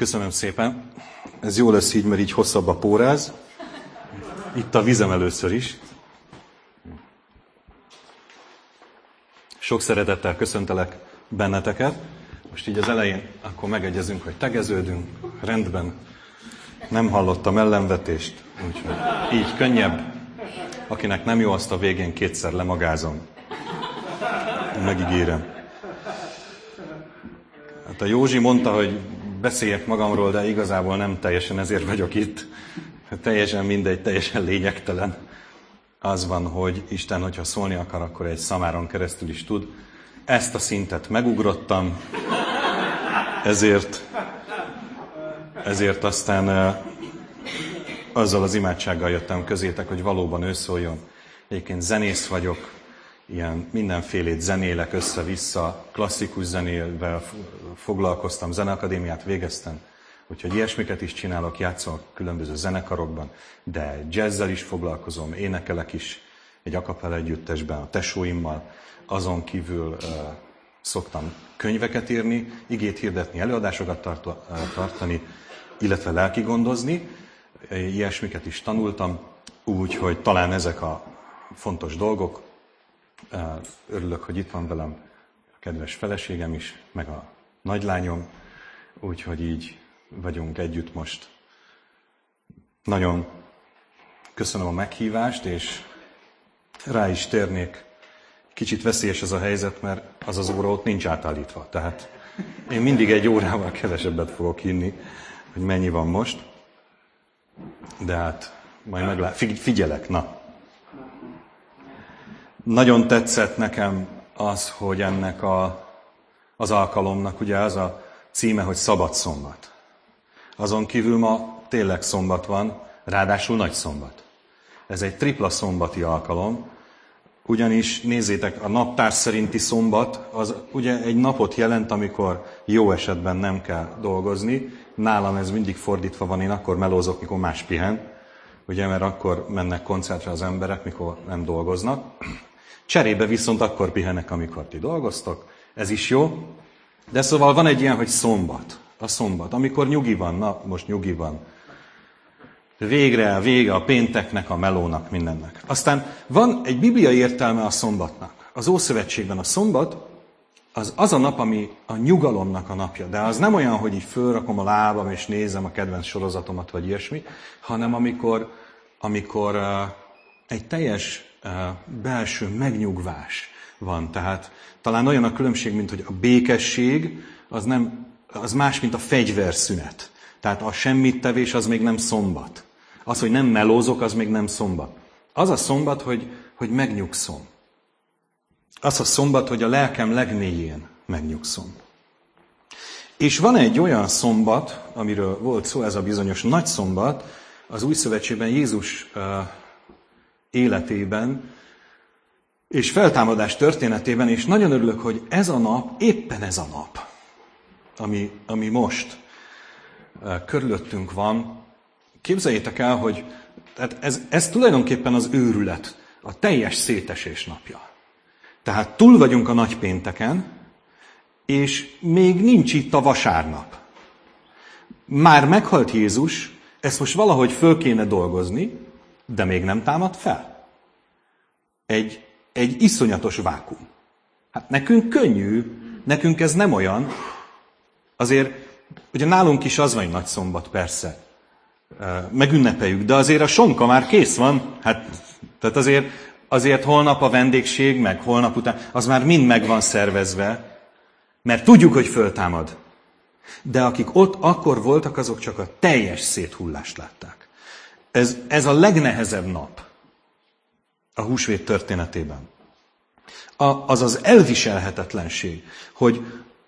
Köszönöm szépen. Ez jó lesz így, mert így hosszabb a póráz. Itt a vizem először is. Sok szeretettel köszöntelek benneteket. Most így az elején akkor megegyezünk, hogy tegeződünk. Rendben. Nem hallottam ellenvetést. Úgyhogy így könnyebb. Akinek nem jó, azt a végén kétszer lemagázom. Megígérem. Hát a Józsi mondta, hogy beszéljek magamról, de igazából nem teljesen ezért vagyok itt. Teljesen mindegy, teljesen lényegtelen. Az van, hogy Isten, hogyha szólni akar, akkor egy szamáron keresztül is tud. Ezt a szintet megugrottam, ezért aztán azzal az imádsággal jöttem közétek, hogy valóban ő szóljon. Egyébként zenész vagyok, ilyen mindenfélét zenélek össze-vissza, klasszikus zenével foglalkoztam, zeneakadémiát végeztem, úgyhogy ilyesmiket is csinálok, játszok különböző zenekarokban, de jazzzel is foglalkozom, énekelek is egy a cappella együttesben a tesóimmal, azon kívül szoktam könyveket írni, igét hirdetni, előadásokat tartani, illetve lelkigondozni, ilyesmiket is tanultam, úgyhogy talán ezek a fontos dolgok. Örülök, hogy itt van velem a kedves feleségem is, meg a nagylányom, úgyhogy így vagyunk együtt most. Nagyon köszönöm a meghívást, és rá is térnék. Kicsit veszélyes ez a helyzet, mert az az óra ott nincs átállítva. Tehát én mindig egy órával kevesebbet fogok inni, hogy mennyi van most. De hát majd figyelek, na. Nagyon tetszett nekem az, hogy ennek az alkalomnak ugye az a címe, hogy Szabad szombat. Azon kívül ma tényleg szombat van, ráadásul nagy szombat. Ez egy tripla szombati alkalom, ugyanis nézzétek, a naptár szerinti szombat az ugye egy napot jelent, amikor jó esetben nem kell dolgozni. Nálam ez mindig fordítva van, én akkor melózok, mikor más pihen, ugye, mert akkor mennek koncertre az emberek, mikor nem dolgoznak. Cserébe viszont akkor pihenek, amikor ti dolgoztok. Ez is jó. De szóval van egy ilyen, hogy szombat. A szombat. Amikor nyugi van, na most nyugi van. Vége a pénteknek, a melónak, mindennek. Aztán van egy bibliai értelme a szombatnak. Az Ószövetségben a szombat az a nap, ami a nyugalomnak a napja. De az nem olyan, hogy így fölrakom a lábam és nézem a kedvenc sorozatomat, vagy ilyesmi, hanem amikor egy teljes belső megnyugvás van. Tehát talán olyan a különbség, mint hogy a békesség az más, mint a fegyverszünet. Tehát a semmittevés az még nem szombat. Az, hogy nem melózok, az még nem szombat. Az a szombat, hogy megnyugszom. Az a szombat, hogy a lelkem legmélyén megnyugszom. És van egy olyan szombat, amiről volt szó, ez a bizonyos nagy szombat, az Új Szövetségben Jézus életében, és feltámadás történetében, és nagyon örülök, hogy ez a nap, éppen ez a nap, ami most körülöttünk van. Képzeljétek el, hogy tehát ez tulajdonképpen az őrület, a teljes szétesés napja. Tehát túl vagyunk a nagypénteken, és még nincs itt a vasárnap. Már meghalt Jézus, ezt most valahogy föl kéne dolgozni, de még nem támad fel. Egy iszonyatos vákum. Hát nekünk könnyű, nekünk ez nem olyan. Azért, ugye nálunk is az van, hogy nagy szombat, persze. Megünnepeljük, de azért a sonka már kész van. Hát, tehát azért holnap a vendégség, meg holnap után, az már mind meg van szervezve, mert tudjuk, hogy föltámad. De akik ott akkor voltak, azok csak a teljes széthullást látták. Ez a legnehezebb nap a húsvét történetében. Az az elviselhetetlenség, hogy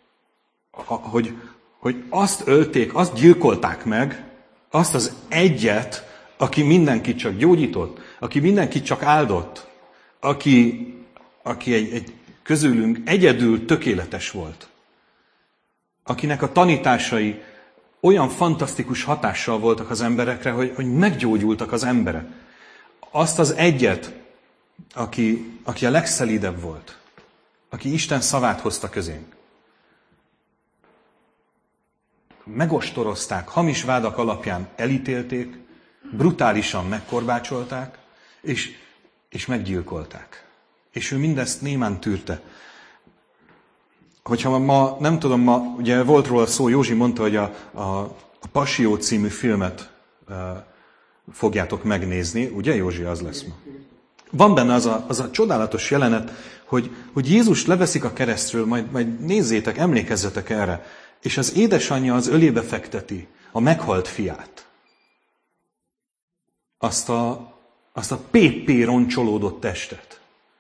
azt ölték, azt gyilkolták meg, azt az egyet, aki mindenkit csak gyógyított, aki mindenkit csak áldott, aki egy közülünk egyedül tökéletes volt, akinek a tanításai olyan fantasztikus hatással voltak az emberekre, hogy meggyógyultak az emberek. Azt az egyet, aki a legszelídebb volt, aki Isten szavát hozta közénk. megostorozták, hamis vádak alapján elítélték, brutálisan megkorbácsolták, és meggyilkolták. És ő mindezt némán tűrte. Hogyha ma, nem tudom, ma ugye volt róla szó, Józsi mondta, hogy a Passió című filmet fogjátok megnézni, ugye Józsi, az lesz ma. Van benne az a csodálatos jelenet, hogy Jézus leveszik a keresztről, majd nézzétek, emlékezzetek erre, és az édesanyja az ölébe fekteti a meghalt fiát. Azt a péppé roncsolódott testet.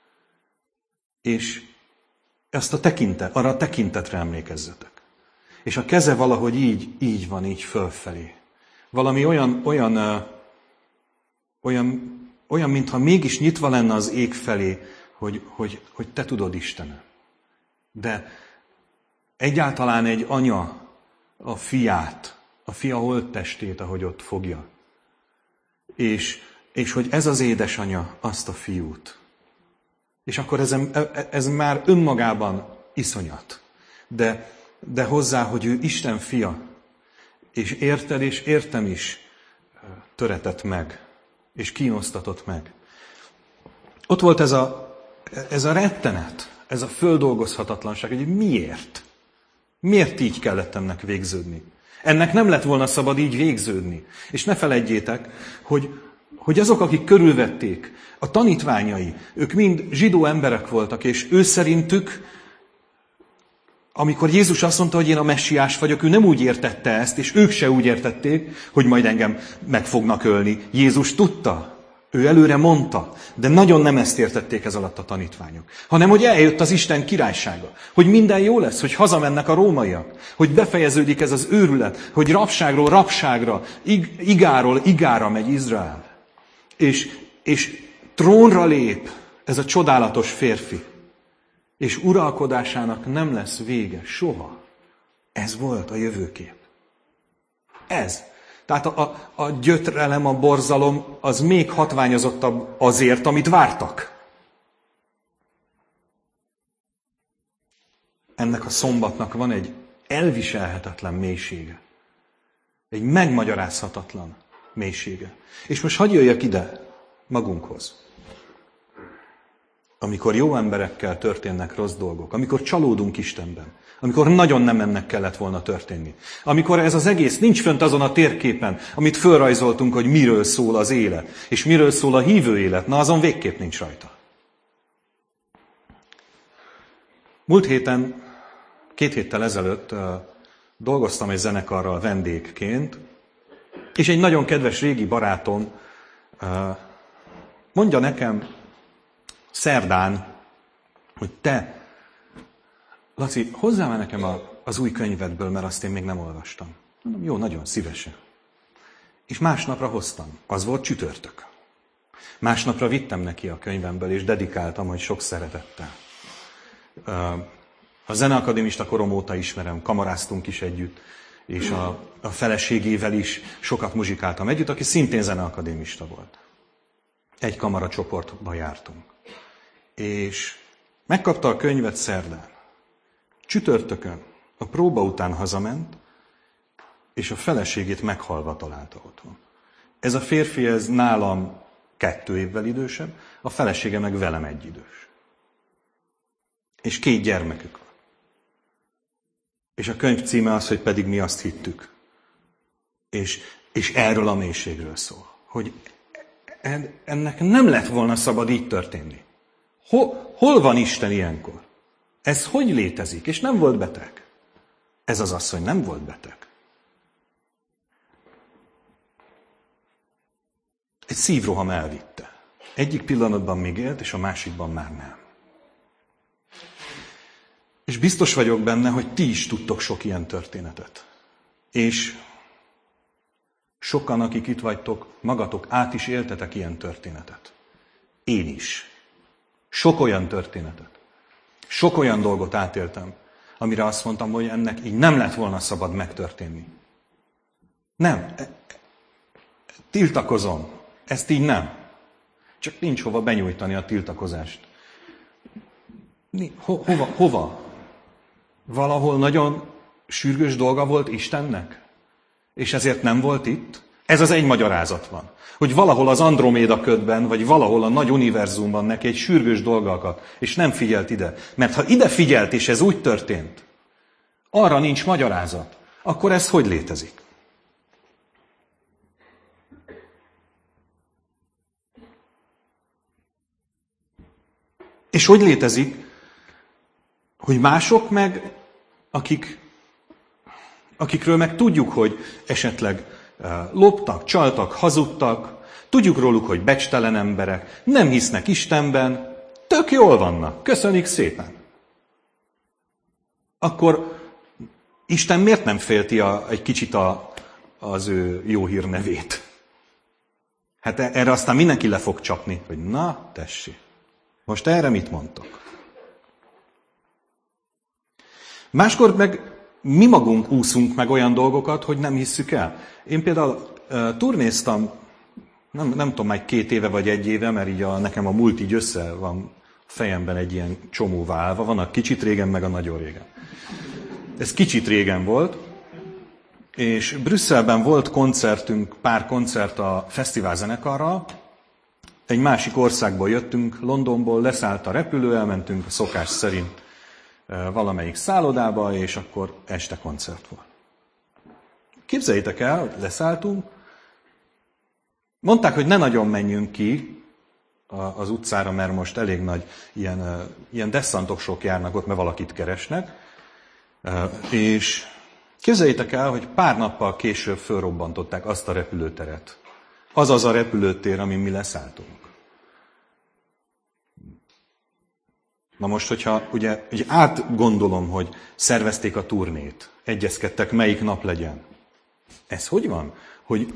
És ezt arra a tekintetre emlékezzetek. És a keze valahogy így van, így fölfelé. Valami olyan, mintha mégis nyitva lenne az ég felé, hogy te tudod, Istenem. De egyáltalán egy anya a fia holttestét, ahogy ott fogja. És hogy ez az édesanya azt a fiút. És akkor ez már önmagában iszonyat. De hozzá, hogy ő Isten fia, és érted és értem is töretett meg, és kínosztatott meg. Ott volt ez a rettenet, ez a földolgozhatatlanság, hogy miért? Miért így kellett ennek végződni? Ennek nem lett volna szabad így végződni. És ne feledjétek, hogy azok, akik körülvették, a tanítványai, ők mind zsidó emberek voltak, és ő szerintük, amikor Jézus azt mondta, hogy én a messiás vagyok, ő nem úgy értette ezt, és ők se úgy értették, hogy majd engem meg fognak ölni. Jézus tudta, ő előre mondta, de nagyon nem ezt értették ez alatt a tanítványok, hanem hogy eljött az Isten királysága, hogy minden jó lesz, hogy hazamennek a rómaiak, hogy befejeződik ez az őrület, hogy rabságról rabságra, igáról igára megy Izrael. És trónra lép ez a csodálatos férfi, és uralkodásának nem lesz vége soha. Ez volt a jövőkép. Ez. Tehát a gyötrelem, a borzalom az még hatványozottabb azért, amit vártak. Ennek a szombatnak van egy elviselhetetlen mélysége. Egy megmagyarázhatatlan mélysége. És most hadd jöjjek ide magunkhoz. Amikor jó emberekkel történnek rossz dolgok, amikor csalódunk Istenben, amikor nagyon nem ennek kellett volna történni, amikor ez az egész nincs fönt azon a térképen, amit fölrajzoltunk, hogy miről szól az élet, és miről szól a hívő élet, na azon végképp nincs rajta. Múlt héten, 2 héttel ezelőtt dolgoztam egy zenekarral vendégként, és egy nagyon kedves régi barátom mondja nekem szerdán, hogy te, Laci, hozzá már nekem az új könyvedből, mert azt én még nem olvastam. Mondom, jó, nagyon szívesen. És másnapra hoztam. Az volt csütörtök. Másnapra vittem neki a könyvemből, és dedikáltam, hogy sok szeretettel. A zeneakadémista korom óta ismerem, kamaráztunk is együtt, és a feleségével is sokat muzsikáltam együtt, aki szintén zeneakadémista volt. Egy kamaracsoportba jártunk. És megkapta a könyvet szerdán. Csütörtökön a próba után hazament, és a feleségét meghalva találta otthon. Ez a férfi, ez nálam 2 évvel idősebb, a felesége meg velem egy idős. És 2 gyermekük van. És a könyv címe az, hogy pedig mi azt hittük. És erről a mélységről szól. Hogy ennek nem lett volna szabad így történni. Hol van Isten ilyenkor? Ez hogy létezik? És nem volt beteg. Ez az asszony nem volt beteg. Egy szívroham elvitte. Egyik pillanatban még élt, és a másikban már nem. És biztos vagyok benne, hogy ti is tudtok sok ilyen történetet. És sokan, akik itt vagytok, magatok át is éltetek ilyen történetet. Én is. Sok olyan történetet. Sok olyan dolgot átéltem, amire azt mondtam, hogy ennek így nem lett volna szabad megtörténni. Nem. Tiltakozom. Ezt így nem. Csak nincs hova benyújtani a tiltakozást. Hova? Valahol nagyon sürgős dolga volt Istennek? És ezért nem volt itt? Ez az egy magyarázat van. Hogy valahol az Androméda ködben, vagy valahol a nagy univerzumban neki egy sürgős dolga akadt, és nem figyelt ide. Mert ha ide figyelt, és ez úgy történt, arra nincs magyarázat, akkor ez hogy létezik? És hogy létezik, hogy mások meg, akikről meg tudjuk, hogy esetleg loptak, csaltak, hazudtak, tudjuk róluk, hogy becstelen emberek, nem hisznek Istenben, tök jól vannak, köszönik szépen. Akkor Isten miért nem félti egy kicsit az ő jó hírnevét? Hát erre aztán mindenki le fog csapni, hogy na, tessék. Most erre mit mondtok? Máskor meg mi magunk úszunk meg olyan dolgokat, hogy nem hisszük el. Én például turnéztam, nem tudom, már 2 éve vagy 1 éve, mert így nekem a múlt így össze van a fejemben egy ilyen csomó válva. Van a kicsit régen, meg a nagyon régen. Ez kicsit régen volt, és Brüsszelben volt koncertünk, pár koncert a fesztiválzenekarral. Egy másik országból jöttünk, Londonból, leszállt a repülő, elmentünk a szokás szerint valamelyik szállodába, és akkor este koncert volt. Képzeljétek el, hogy leszálltunk, mondták, hogy ne nagyon menjünk ki az utcára, mert most elég nagy ilyen desszantosok járnak ott, mert valakit keresnek, és képzeljétek el, hogy pár nappal később fölrobbantották azt a repülőteret. Az a repülőtér, amin mi leszálltunk. Na most, hogyha ugye átgondolom, hogy szervezték a turnét, egyezkedtek, melyik nap legyen. Ez hogy van? Hogy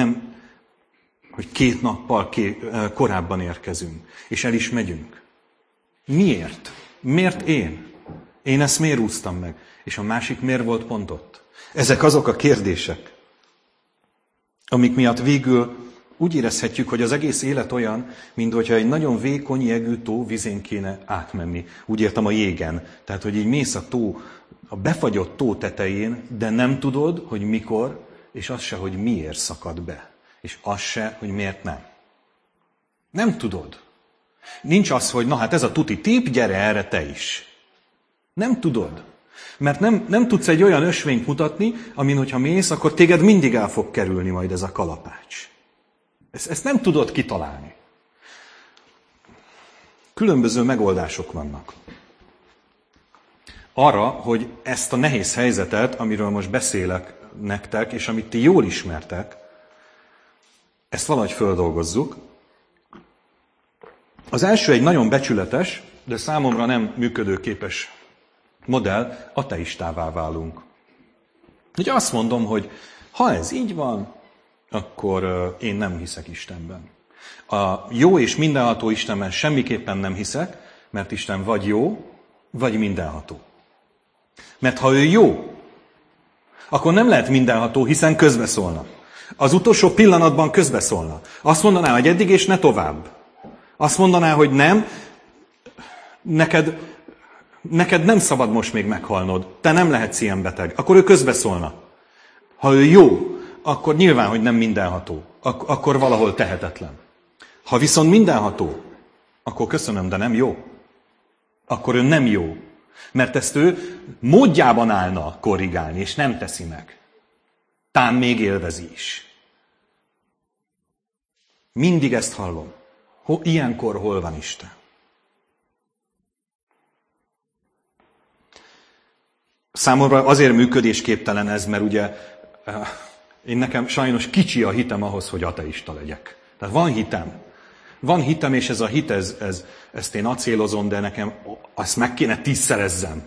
2 nappal korábban érkezünk, és el is megyünk. Miért? Miért én? Én ezt miért úsztam meg? És a másik miért volt pont ott? Ezek azok a kérdések, amik miatt végül úgy érezhetjük, hogy az egész élet olyan, mintha egy nagyon vékony, jegű tó vizén kéne átmenni. Úgy értem a jégen. Tehát, hogy így mész a befagyott tó tetején, de nem tudod, hogy mikor, és az se, hogy miért szakad be. És az se, hogy miért nem. Nem tudod. Nincs az, hogy na hát ez a tuti tip, gyere erre te is. Nem tudod. Mert nem tudsz egy olyan ösvényt mutatni, amin, hogyha mész, akkor téged mindig el fog kerülni majd ez a kalapács. Ezt nem tudod kitalálni. Különböző megoldások vannak. Arra, hogy ezt a nehéz helyzetet, amiről most beszélek nektek, és amit ti jól ismertek, ezt valahogy földolgozzuk. Az első egy nagyon becsületes, de számomra nem működőképes modell, ateistává válunk. Ugye azt mondom, hogy ha ez így van, akkor én nem hiszek Istenben. A jó és mindenható Istenben semmiképpen nem hiszek, mert Isten vagy jó, vagy mindenható. Mert ha ő jó, akkor nem lehet mindenható, hiszen közbeszólna. Az utolsó pillanatban közbeszólna. Azt mondaná, hogy eddig és ne tovább. Azt mondaná, hogy nem, neked nem szabad most még meghalnod. Te nem lehetsz ilyen beteg. Akkor ő közbeszólna. Ha ő jó, akkor nyilván, hogy nem mindenható. Akkor valahol tehetetlen. Ha viszont mindenható, akkor köszönöm, de nem jó. Akkor ő nem jó. Mert ezt ő módjában állna korrigálni, és nem teszi meg. Tán még élvezi is. Mindig ezt hallom. Ilyenkor hol van Isten? Számomra azért működésképtelen ez, mert ugye nekem sajnos kicsi a hitem ahhoz, hogy ateista legyek. Tehát van hitem. Van hitem, és ez a hit, ezt én acélozom, de nekem azt meg kéne 10-szerezzem,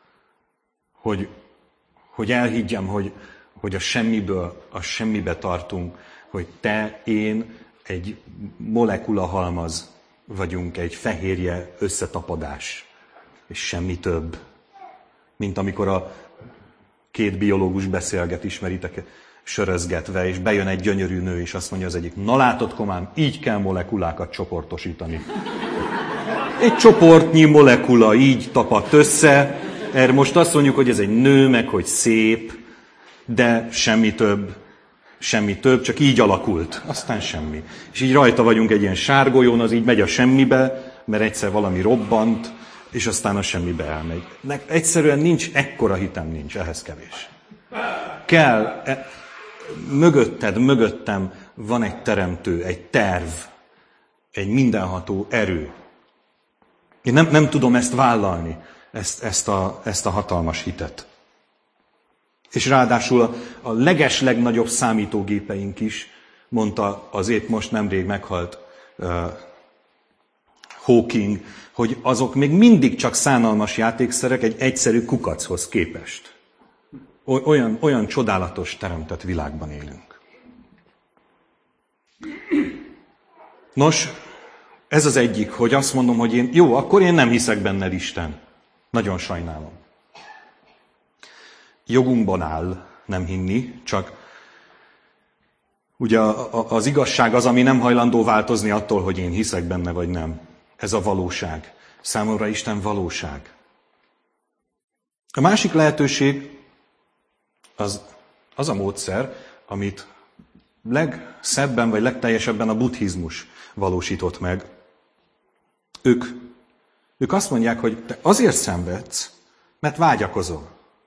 hogy elhiggyem, hogy a semmiből, a semmibe tartunk, hogy te, én egy molekula halmaz vagyunk, egy fehérje összetapadás, és semmi több. Mint amikor a 2 biológus beszélget, ismeritek, sörözgetve, és bejön egy gyönyörű nő, és azt mondja az egyik, na látod, komám, így kell molekulákat csoportosítani. Egy csoportnyi molekula így tapadt össze, Erre most azt mondjuk, hogy ez egy nő, meg hogy szép, de semmi több, csak így alakult. Aztán semmi. És így rajta vagyunk egy ilyen sárgolyón, az így megy a semmibe, mert egyszer valami robbant, és aztán a semmibe elmegy. Egyszerűen nincs, ekkora hitem nincs, ehhez kevés. Kell, mögöttem van egy teremtő, egy terv, egy mindenható erő. Én nem tudom ezt vállalni, ezt a hatalmas hitet. És ráadásul a legeslegnagyobb számítógépeink is, mondta az épp most nemrég meghalt Hawking, hogy azok még mindig csak szánalmas játékszerek egy egyszerű kukachoz képest. Olyan csodálatos teremtett világban élünk. Nos, ez az egyik, hogy azt mondom, hogy akkor én nem hiszek benned, Isten. Nagyon sajnálom. Jogunkban áll nem hinni, csak ugye az igazság az, ami nem hajlandó változni attól, hogy én hiszek benne vagy nem. Ez a valóság. Számomra Isten valóság. A másik lehetőség az a módszer, amit legszebben vagy legteljesebben a buddhizmus valósított meg. Ők azt mondják, hogy te azért szenvedsz, mert vágyakozol.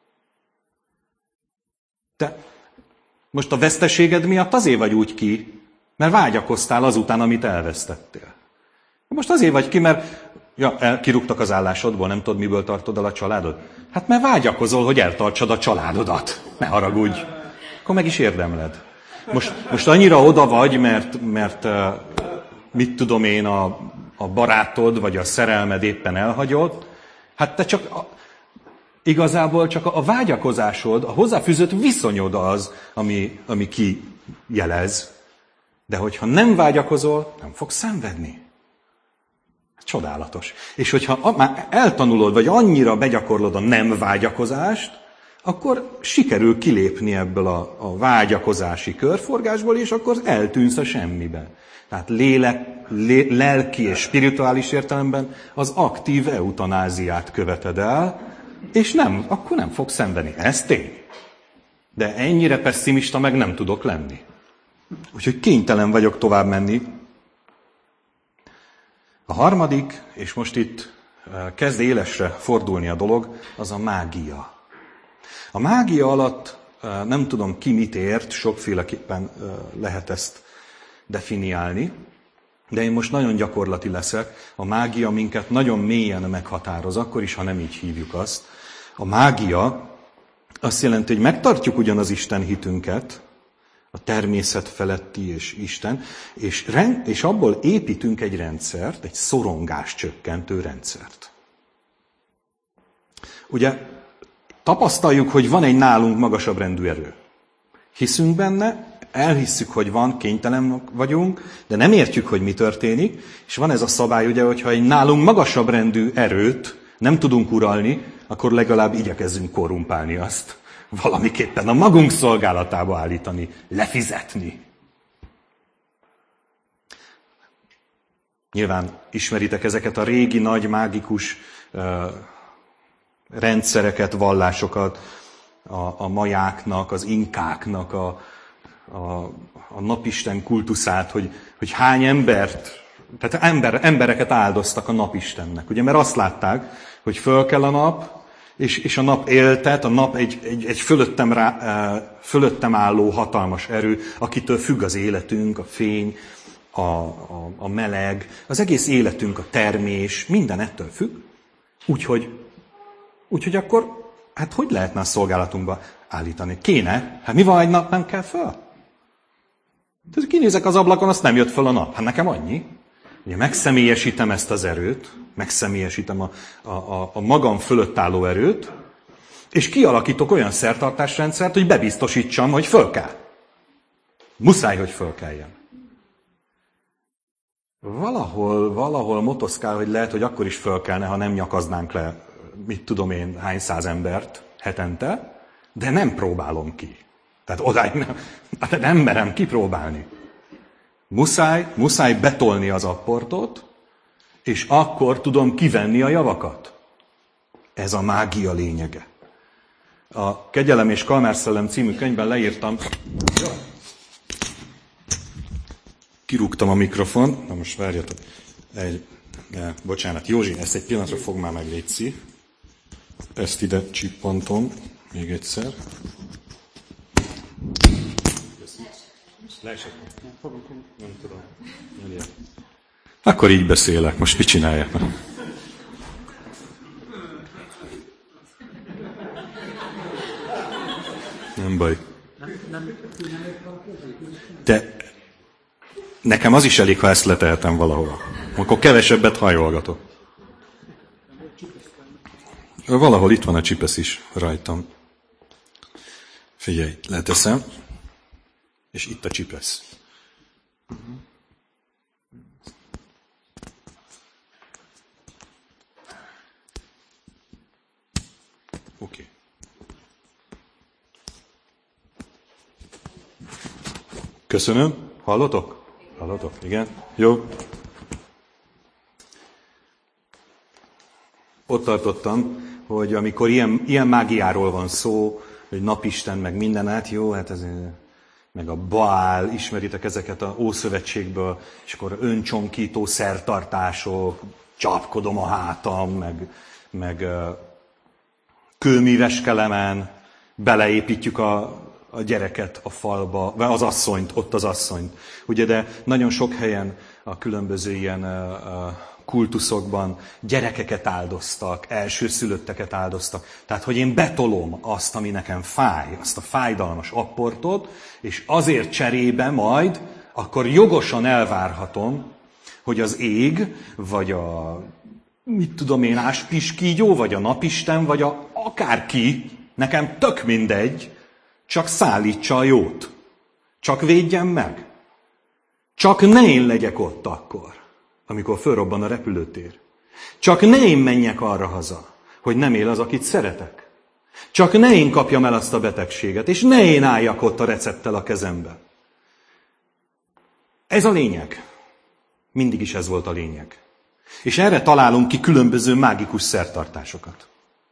Te most a veszteséged miatt azért vagy úgy ki, mert vágyakoztál azután, amit elvesztettél. Most azért vagy ki, mert kirúgtak az állásodból, nem tudod, miből tartod el a családod? Hát mert vágyakozol, hogy eltartsad a családodat. Ne haragudj. Akkor meg is érdemled. Most annyira oda vagy, mert mit tudom én, a barátod vagy a szerelmed éppen elhagyott. Hát te igazából csak a vágyakozásod, a hozzáfűzött viszonyod az, ami kijelez. De hogyha nem vágyakozol, nem fogsz szenvedni. Csodálatos. És hogyha már eltanulod, vagy annyira begyakorlod a nem vágyakozást, akkor sikerül kilépni ebből a vágyakozási körforgásból, és akkor eltűnsz a semmibe. Tehát lelki és spirituális értelemben az aktív eutanáziát követed el, és akkor nem fogsz szenvedni. Ez tény. De ennyire pesszimista meg nem tudok lenni. Úgyhogy kénytelen vagyok tovább menni. A harmadik, és most itt kezd élesre fordulni a dolog, az a mágia. A mágia alatt nem tudom ki mit ért, sokféleképpen lehet ezt definiálni, de én most nagyon gyakorlati leszek. A mágia minket nagyon mélyen meghatároz, akkor is, ha nem így hívjuk azt. A mágia azt jelenti, hogy megtartjuk ugyan az Isten hitünket, a természet feletti és Isten, és abból építünk egy rendszert, egy szorongás csökkentő rendszert. Ugye tapasztaljuk, hogy van egy nálunk magasabb rendű erő. Hiszünk benne, elhisszük, hogy van, kénytelen vagyunk, de nem értjük, hogy mi történik, és van ez a szabály, ugye, hogyha egy nálunk magasabb rendű erőt nem tudunk uralni, akkor legalább igyekezzünk korrumpálni azt. Valamiképpen a magunk szolgálatába állítani, lefizetni. Nyilván ismeritek ezeket a régi, nagy, mágikus rendszereket, vallásokat, a majáknak, az inkáknak a napisten kultuszát, hogy hány embert, tehát embereket áldoztak a napistennek. Ugye, mert azt látták, hogy föl kell a nap, és a nap éltet, a nap egy fölöttem álló hatalmas erő, akitől függ az életünk, a fény, a meleg, az egész életünk, a termés, minden ettől függ. Úgyhogy akkor, hát hogy lehetne a szolgálatunkba állítani? Kéne? Hát mi van, egy nap nem kell föl? Tehát kinézek az ablakon, azt nem jött föl a nap. Hát nekem annyi. Ugye megszemélyesítem ezt az erőt, megszemélyesítem a magam fölött álló erőt, és kialakítok olyan szertartásrendszert, hogy bebiztosítsam, hogy föl kell. Muszáj, hogy föl kelljen. Valahol motoszkál, hogy lehet, hogy akkor is föl kellene, ha nem nyakaznánk le, mit tudom én, hány száz embert hetente, de nem próbálom ki. Tehát odáig nem merem kipróbálni. Muszáj betolni az apportot, és akkor tudom kivenni a javakat. Ez a mágia lényege. A Kegyelem és Kalmár-szellem című könyvben leírtam, kirúgtam a mikrofon, na most várjatok, bocsánat, Józsi, ezt egy pillanatra fog már meg, létszi. Ezt ide csippantom, még egyszer. Leesett? Nem tudom. Akkor így beszélek, most mit csináljak? Nem baj. De nekem az is elég, ha ezt letehetem valahova. Akkor kevesebbet hajolgatok. Valahol itt van a csipesz is rajtam. Figyelj, leteszem. És itt a csipesz. Oké. Köszönöm. Hallotok? Hallotok? Igen? Jó. Ott tartottam, hogy amikor ilyen mágiáról van szó, hogy napisten, meg minden át, jó, hát ez, meg a Baál, ismeritek ezeket a Ószövetségből, és akkor öncsonkító szertartások, csapkodom a hátam, meg kőmíves kelemen, beleépítjük a gyereket a falba, vagy az asszonyt, ott az asszonyt. Ugye, de nagyon sok helyen a különböző ilyen kultuszokban gyerekeket áldoztak, elsőszülötteket áldoztak. Tehát, hogy én betolom azt, ami nekem fáj, azt a fájdalmas apportot, és azért cserébe majd, akkor jogosan elvárhatom, hogy az ég, vagy a, mit tudom én, áspiskígyó, vagy a napisten, vagy a akárki, nekem tök mindegy, csak szállítsa a jót. Csak védjen meg. Csak ne én legyek ott akkor, amikor fölrobban a repülőtér. Csak ne én menjek arra haza, hogy nem él az, akit szeretek. Csak ne én kapjam el azt a betegséget, és ne én álljak ott a recepttel a kezemben. Ez a lényeg. Mindig is ez volt a lényeg. És erre találunk ki különböző mágikus szertartásokat.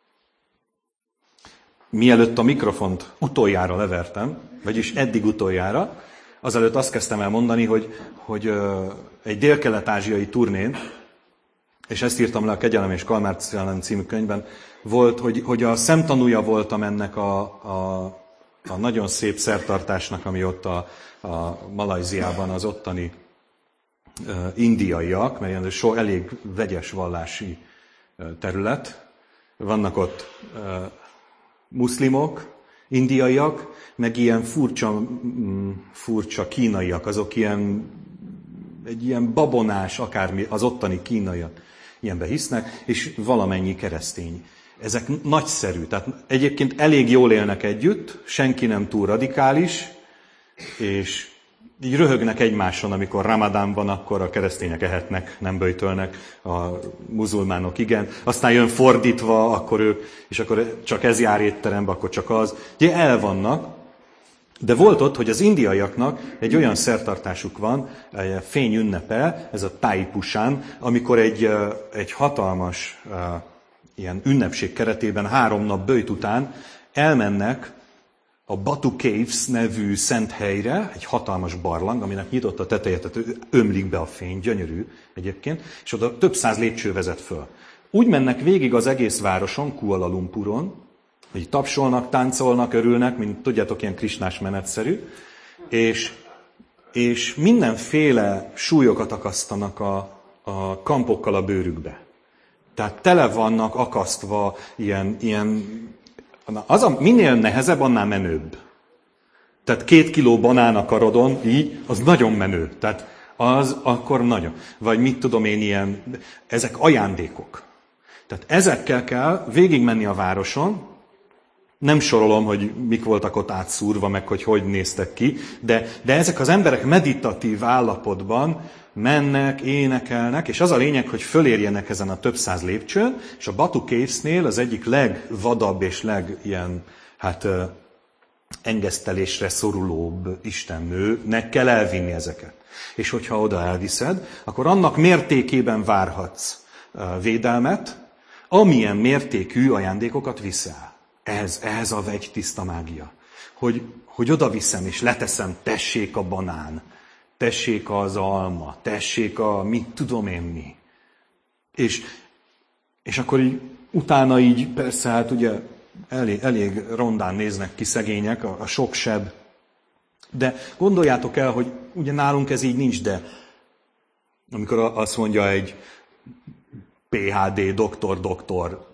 Mielőtt a mikrofont utoljára levertem, vagyis eddig utoljára, azelőtt azt kezdtem el mondani, hogy egy délkelet-ázsiai turnén, és ezt írtam le a Kegyelem és Kalmár-szellem című könyvben, volt, hogy a szemtanúja voltam ennek a nagyon szép szertartásnak, ami ott a Malajziában az ottani indiaiak, mert ilyen elég vegyes vallási terület. Vannak ott muszlimok, indiaiak, meg ilyen furcsa kínaiak, azok egy ilyen babonás, akármi, az ottani kínaiak ilyenbe hisznek, és valamennyi keresztény. Ezek nagyszerű, tehát egyébként elég jól élnek együtt, senki nem túl radikális, és így röhögnek egymáson, amikor Ramadán van, akkor a keresztények ehetnek, nem böjtölnek, a muzulmánok igen. Aztán jön fordítva, akkor ők, és akkor csak ez jár étterembe, akkor csak az. Ugye el vannak, de volt ott, hogy az indiaiaknak egy olyan szertartásuk van, egy fényünnepe, ez a Thaipusán, amikor egy hatalmas ilyen ünnepség keretében 3 nap böjt után elmennek a Batu Caves nevű szent helyre, egy hatalmas barlang, aminek nyitott a teteje, tehát ömlik be a fény, gyönyörű egyébként, és oda több 100 lépcső vezet föl. Úgy mennek végig az egész városon, Kuala Lumpuron, hogy tapsolnak, táncolnak, örülnek, mint tudjátok, ilyen krisnás menetszerű, és mindenféle súlyokat akasztanak a kampokkal a bőrükbe. Tehát tele vannak akasztva minél nehezebb, annál menőbb. Tehát 2 kiló banán a karodon, így, az nagyon menő. Tehát az akkor nagyon. Vagy mit tudom én, ezek ajándékok. Tehát ezekkel kell végigmenni a városon, nem sorolom, hogy mik voltak ott átszúrva, meg hogy néztek ki, de ezek az emberek meditatív állapotban mennek, énekelnek, és az a lényeg, hogy fölérjenek ezen a több 100 lépcsőn, és a Batu Caves-nél az egyik legvadabb és engesztelésre szorulóbb istennőnek kell elvinni ezeket. És hogyha oda elviszed, akkor annak mértékében várhatsz védelmet, amilyen mértékű ajándékokat viszel. Ez a vegy tiszta mágia. Hogy oda viszem és leteszem, tessék a banán, tessék az alma, tessék a mit tudom én mi. És akkor így, utána így persze, hát ugye elég rondán néznek ki szegények, a sok seb. De gondoljátok el, hogy ugye nálunk ez így nincs, de amikor azt mondja egy PhD, doktor,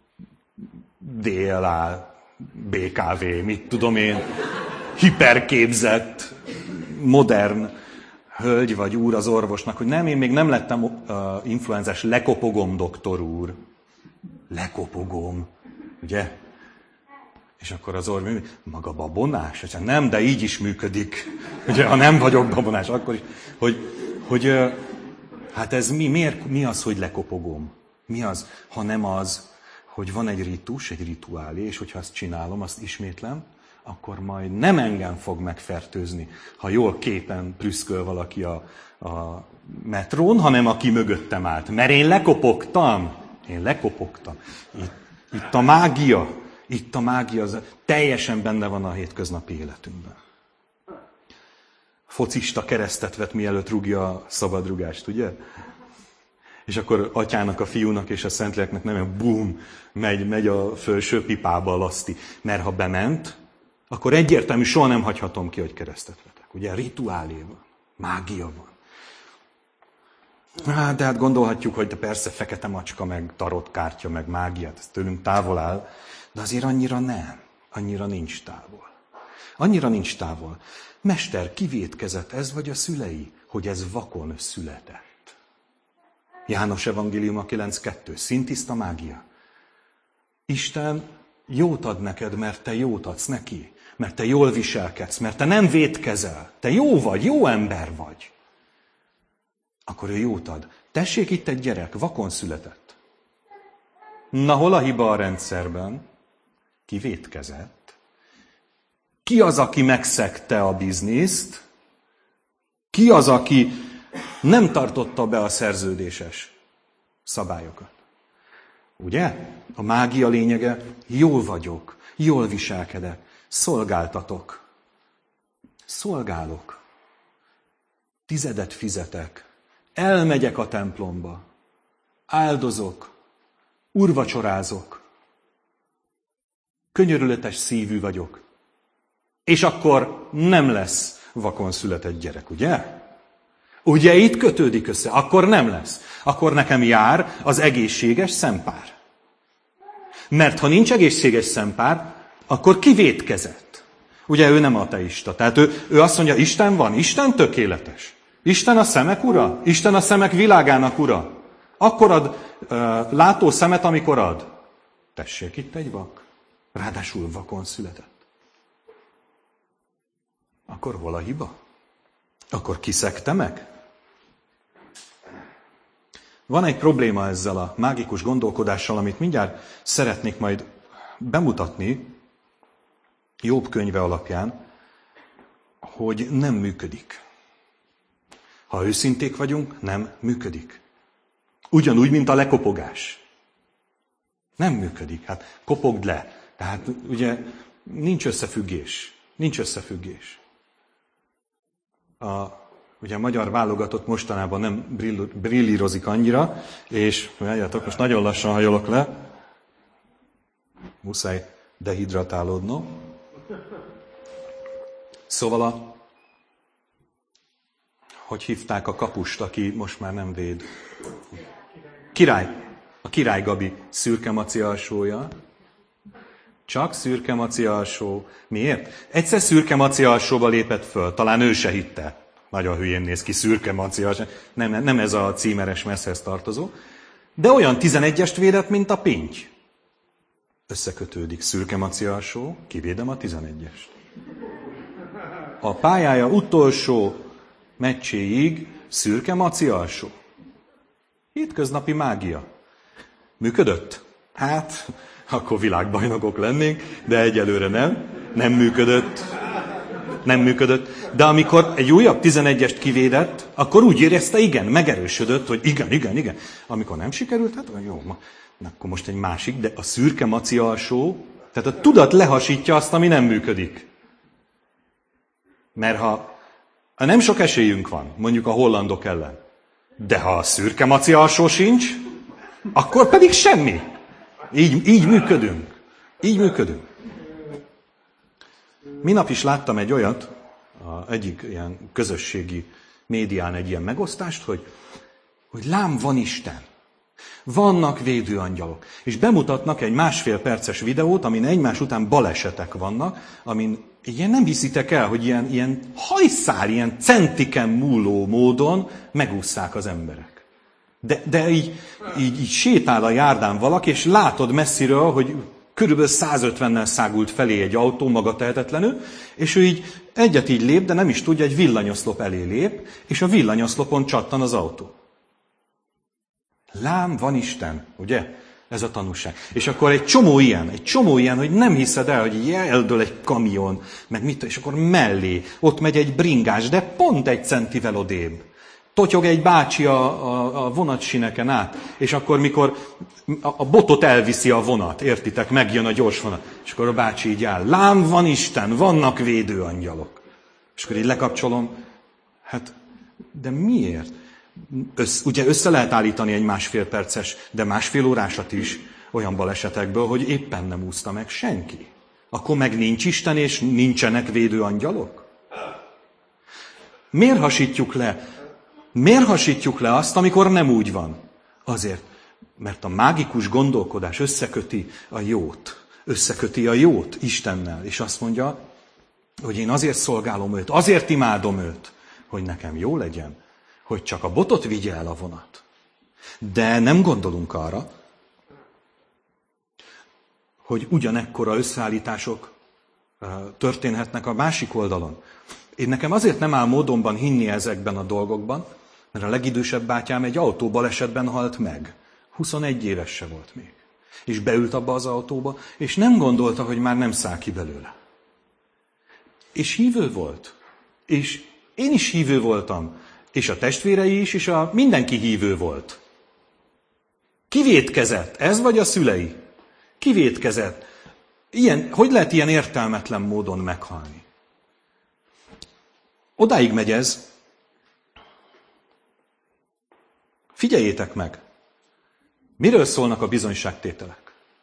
DLA, BKV, mit tudom én, hiperképzett, modern hölgy vagy úr az orvosnak, hogy nem, én még nem lettem influenzás, lekopogom, doktor úr. Lekopogom, ugye? És akkor az orvos, maga babonás? Nem, de így is működik. Ugye, ha nem vagyok babonás, akkor is. Hogy hát ez mi az, hogy lekopogom? Mi az, ha nem az, hogy van egy ritus, egy rituálé, és hogyha azt csinálom, azt ismétlem, akkor majd nem engem fog megfertőzni, ha jól képen prüszköl valaki a metrón, hanem aki mögöttem állt. Mert én lekopogtam. Itt a mágia, az teljesen benne van a hétköznapi életünkben. Focista keresztet vett, mielőtt rúgja a szabadrugást, ugye? És akkor atyának, a fiúnak és a Szentléleknek nem, bum, megy a felső pipába a laszti. Mert ha bement, akkor egyértelmű, soha nem hagyhatom ki, hogy keresztet vetek. Ugye rituálé van, mágia van. De hát gondolhatjuk, hogy persze fekete macska, meg tarotkártya, meg mágia, ez tőlünk távol áll, de azért annyira nem, annyira nincs távol. Mester, kivétkezett ez vagy a szülei, hogy ez vakon született. János Evangéliuma 9.2, szintiszta mágia. Isten jót ad neked, mert te jót adsz neki, mert te jól viselkedsz, mert te nem vétkezel, te jó vagy, jó ember vagy. Akkor ő jót ad. Tessék, itt egy gyerek, vakon született. Na, hol a hiba a rendszerben? Ki vétkezett? Ki az, aki megszegte a bizniszt? Ki az, aki nem tartotta be a szerződéses szabályokat? Ugye? A mágia lényege, jól vagyok, jól viselkedek, szolgáltatok. Szolgálok. Tizedet fizetek. Elmegyek a templomba. Áldozok. Úrvacsorázok. Könyörületes szívű vagyok. És akkor nem lesz vakon született gyerek, ugye? Ugye itt kötődik össze, akkor nem lesz. Akkor nekem jár az egészséges szempár. Mert ha nincs egészséges szempár, akkor ki vétkezett? Ugye ő nem ateista. Tehát ő azt mondja, Isten van, Isten tökéletes. Isten a szemek ura? Isten a szemek világának ura? Akkor ad látó szemet, amikor ad. Tessék, itt egy vak. Ráadásul vakon született. Akkor hol a hiba? Akkor kiszegte meg? Van egy probléma ezzel a mágikus gondolkodással, amit mindjárt szeretnék majd bemutatni Jobb könyve alapján, hogy nem működik. Ha őszinték vagyunk, nem működik. Ugyanúgy, mint a lekopogás. Nem működik. Hát kopogd le. Tehát ugye nincs összefüggés. Ugye a magyar válogatott mostanában nem brillírozik annyira, és várjátok, most nagyon lassan hajolok le. Muszáj dehidratálódnom. Szóval hogy hívták a kapust, aki most már nem véd? A Király Gabi, szürke maci alsója. Csak szürke maci alsó. Miért? Egyszer szürke maci alsóba lépett föl, talán ő se hitte. Nagyon hülyén néz ki, szürke maci alsó. Nem ez a címeres messzhez tartozó. De olyan 11-est védett, mint a pinty. Összekötődik szürke maci alsó, kivédem a 11-est. A pályája utolsó meccséig szürke maci alsó. Hétköznapi mágia. Működött? Hát, akkor világbajnokok lennénk, de egyelőre nem. Nem működött. De amikor egy újabb 11-est kivédett, akkor úgy érezte, igen, megerősödött, hogy igen. Amikor nem sikerült, hát jó, Akkor most egy másik, de a szürke maci alsó, tehát a tudat lehasítja azt, ami nem működik. Mert ha nem sok esélyünk van, mondjuk a hollandok ellen, de ha a szürke maci alsó sincs, akkor pedig semmi. Így működünk. Így működünk. Minap is láttam egy olyat, egyik ilyen közösségi médián egy ilyen megosztást, hogy lám van Isten. Vannak védőangyalok. És bemutatnak egy 1,5 perces videót, amin egymás után balesetek vannak, amin ilyen nem hiszitek el, hogy ilyen hajszál, ilyen centiken múló módon megússzák az emberek. De így sétál a járdán valaki, és látod messziről, hogy körülbelül 150-nel szágult felé egy autó maga tehetetlenül, és ő így egyet így lép, de nem is tudja, egy villanyoszlop elé lép, és a villanyoszlopon csattan az autó. Lám van Isten, ugye? Ez a tanúság. És akkor egy csomó ilyen, hogy nem hiszed el, hogy eldől egy kamion, meg mit, és akkor mellé, ott megy egy bringás, de pont 1 centivel odébb. Totyog egy bácsi a vonatsineken át, és akkor mikor a botot elviszi a vonat, értitek, megjön a gyors vonat, és akkor a bácsi így áll, lám van Isten, vannak védőangyalok. És akkor így lekapcsolom, hát, de miért? Ugye össze lehet állítani egy 1,5 perces, de 1,5 órásat is olyan balesetekből, hogy éppen nem úszta meg senki. Akkor meg nincs Isten, és nincsenek védőangyalok? Miért hasítjuk le azt, amikor nem úgy van? Azért, mert a mágikus gondolkodás összeköti a jót Istennel, és azt mondja, hogy én azért szolgálom őt, azért imádom őt, hogy nekem jó legyen, hogy csak a botot vigye el a vonat. De nem gondolunk arra, hogy ugyanekkora összeállítások történhetnek a másik oldalon. Én nekem azért nem áll módonban hinni ezekben a dolgokban, mert a legidősebb bátyám egy autóbalesetben halt meg. 21 éves se volt még. És beült abba az autóba, és nem gondolta, hogy már nem száll ki belőle. És hívő volt. És én is hívő voltam. És a testvérei is, és mindenki hívő volt. Kivétkezett, ez vagy a szülei? Kivétkezett. Hogy lehet ilyen értelmetlen módon meghalni? Odáig megy ez. Figyeljétek meg. Miről szólnak a bizonyságtételek?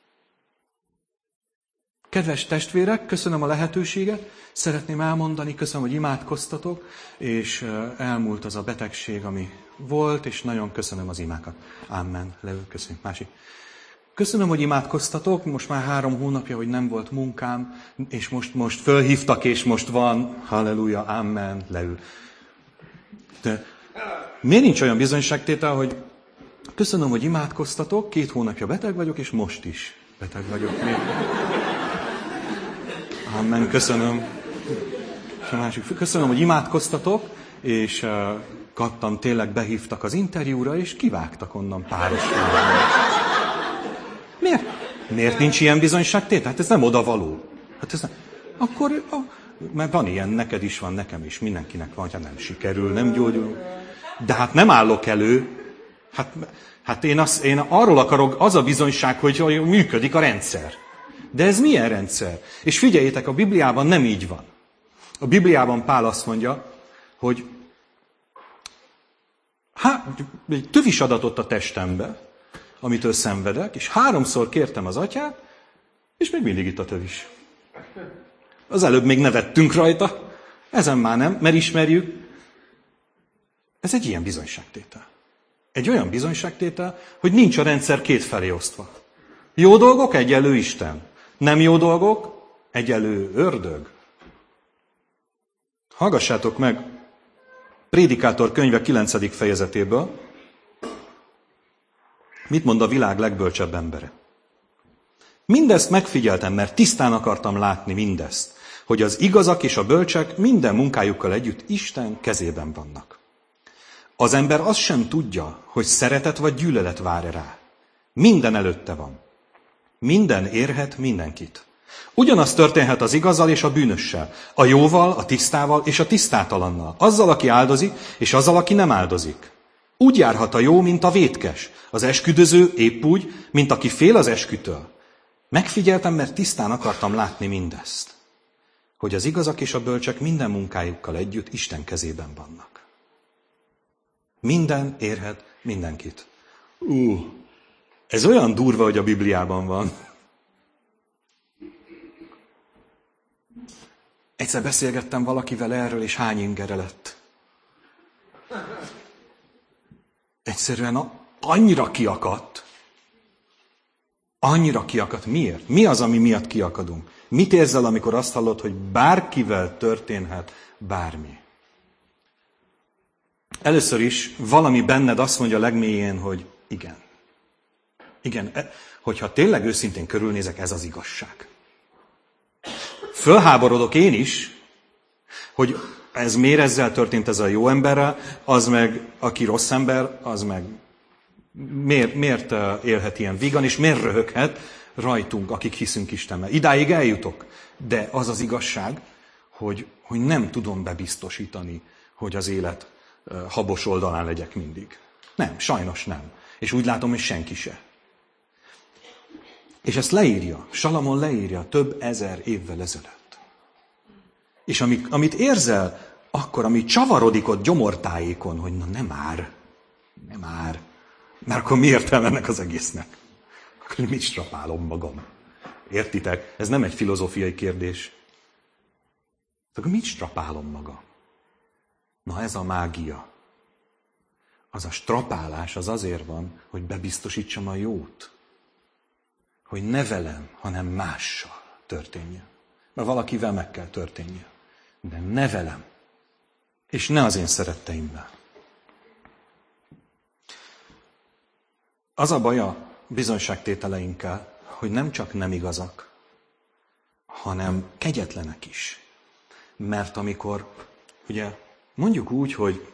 Kedves testvérek, köszönöm a lehetőséget, szeretném elmondani, köszönöm, hogy imádkoztatok, és elmúlt az a betegség, ami volt, és nagyon köszönöm az imákat. Amen. Leül, köszönjük. Másik. Köszönöm, hogy imádkoztatok, most már 3 hónapja, hogy nem volt munkám, és most fölhívtak, és most van. Halleluja, amen. Leül. De miért nincs olyan bizonyságtétel, hogy köszönöm, hogy imádkoztatok, 2 hónapja beteg vagyok, és most is beteg vagyok. Miért? Amen, köszönöm. Köszönöm, hogy imádkoztatok, és kaptam, tényleg behívtak az interjúra, és kivágtak onnan párosan. Miért? Miért nincs ilyen bizonyságtétel? Hát ez nem odavaló. Hát ez nem. Akkor, mert van ilyen, neked is van, nekem is, mindenkinek van, ha nem sikerül, nem gyógyul. De hát nem állok elő. Hát én arról akarok, az a bizonyság, hogy működik a rendszer. De ez milyen rendszer? És figyeljétek, a Bibliában nem így van. A Bibliában Pál azt mondja, hogy egy tövis adatot a testembe, amitől szenvedek, és 3-szor kértem az atyát, és még mindig itt a tövis. Az előbb még nevettünk rajta, ezen már nem, mert ismerjük. Ez egy ilyen bizonyságtétel. Egy olyan bizonyságtétel, hogy nincs a rendszer kétfelé osztva. Jó dolgok egyenlő Isten. Nem jó dolgok egyenlő ördög. Hallgassátok meg Prédikátor könyve 9. fejezetéből. Mit mond a világ legbölcsebb embere? Mindezt megfigyeltem, mert tisztán akartam látni mindezt, hogy az igazak és a bölcsek minden munkájukkal együtt Isten kezében vannak. Az ember azt sem tudja, hogy szeretet vagy gyűlölet vár rá. Minden előtte van. Minden érhet mindenkit. Ugyanaz történhet az igazzal és a bűnössel, a jóval, a tisztával és a tisztátalannal, azzal, aki áldozik, és azzal, aki nem áldozik. Úgy járhat a jó, mint a vétkes. Az esküdöző épp úgy, mint aki fél az eskütől. Megfigyeltem, mert tisztán akartam látni mindezt. Hogy az igazak és a bölcsek minden munkájukkal együtt Isten kezében vannak. Minden érhet mindenkit. Ez olyan durva, hogy a Bibliában van. Egyszer beszélgettem valakivel erről, és hány ingere lett. Egyszerűen annyira kiakadt. Annyira kiakadt. Miért? Mi az, ami miatt kiakadunk? Mit érzel, amikor azt hallod, hogy bárkivel történhet bármi? Először is valami benned azt mondja legmélyén, hogy igen. Igen, hogyha tényleg őszintén körülnézek, ez az igazság. Fölháborodok én is, hogy ez miért ezzel történt ez a jó emberrel, az meg, aki rossz ember, az meg miért élhet ilyen vígan, és miért röhöghet rajtunk, akik hiszünk Istenben. Idáig eljutok, de az az igazság, hogy nem tudom bebiztosítani, hogy az élet habos oldalán legyek mindig. Nem, sajnos nem. És úgy látom, hogy senki se. És ezt leírja, Salamon leírja több ezer évvel ezelőtt. És amit érzel, akkor, ami csavarodik ott gyomortájékon, hogy na nem már, mert akkor mi értelme ennek az egésznek? Akkor mit strapálom magam? Értitek? Ez nem egy filozófiai kérdés. Akkor mit strapálom magam? Na ez a mágia. Az a strapálás az azért van, hogy bebiztosítsam a jót. Hogy ne velem, hanem mással történjen. Mert valakivel meg kell történnie. De ne velem. És ne az én szeretteimmel. Az a baj a bizonyságtételeinkkel, hogy nem csak nem igazak, hanem kegyetlenek is. Mert amikor, ugye mondjuk úgy, hogy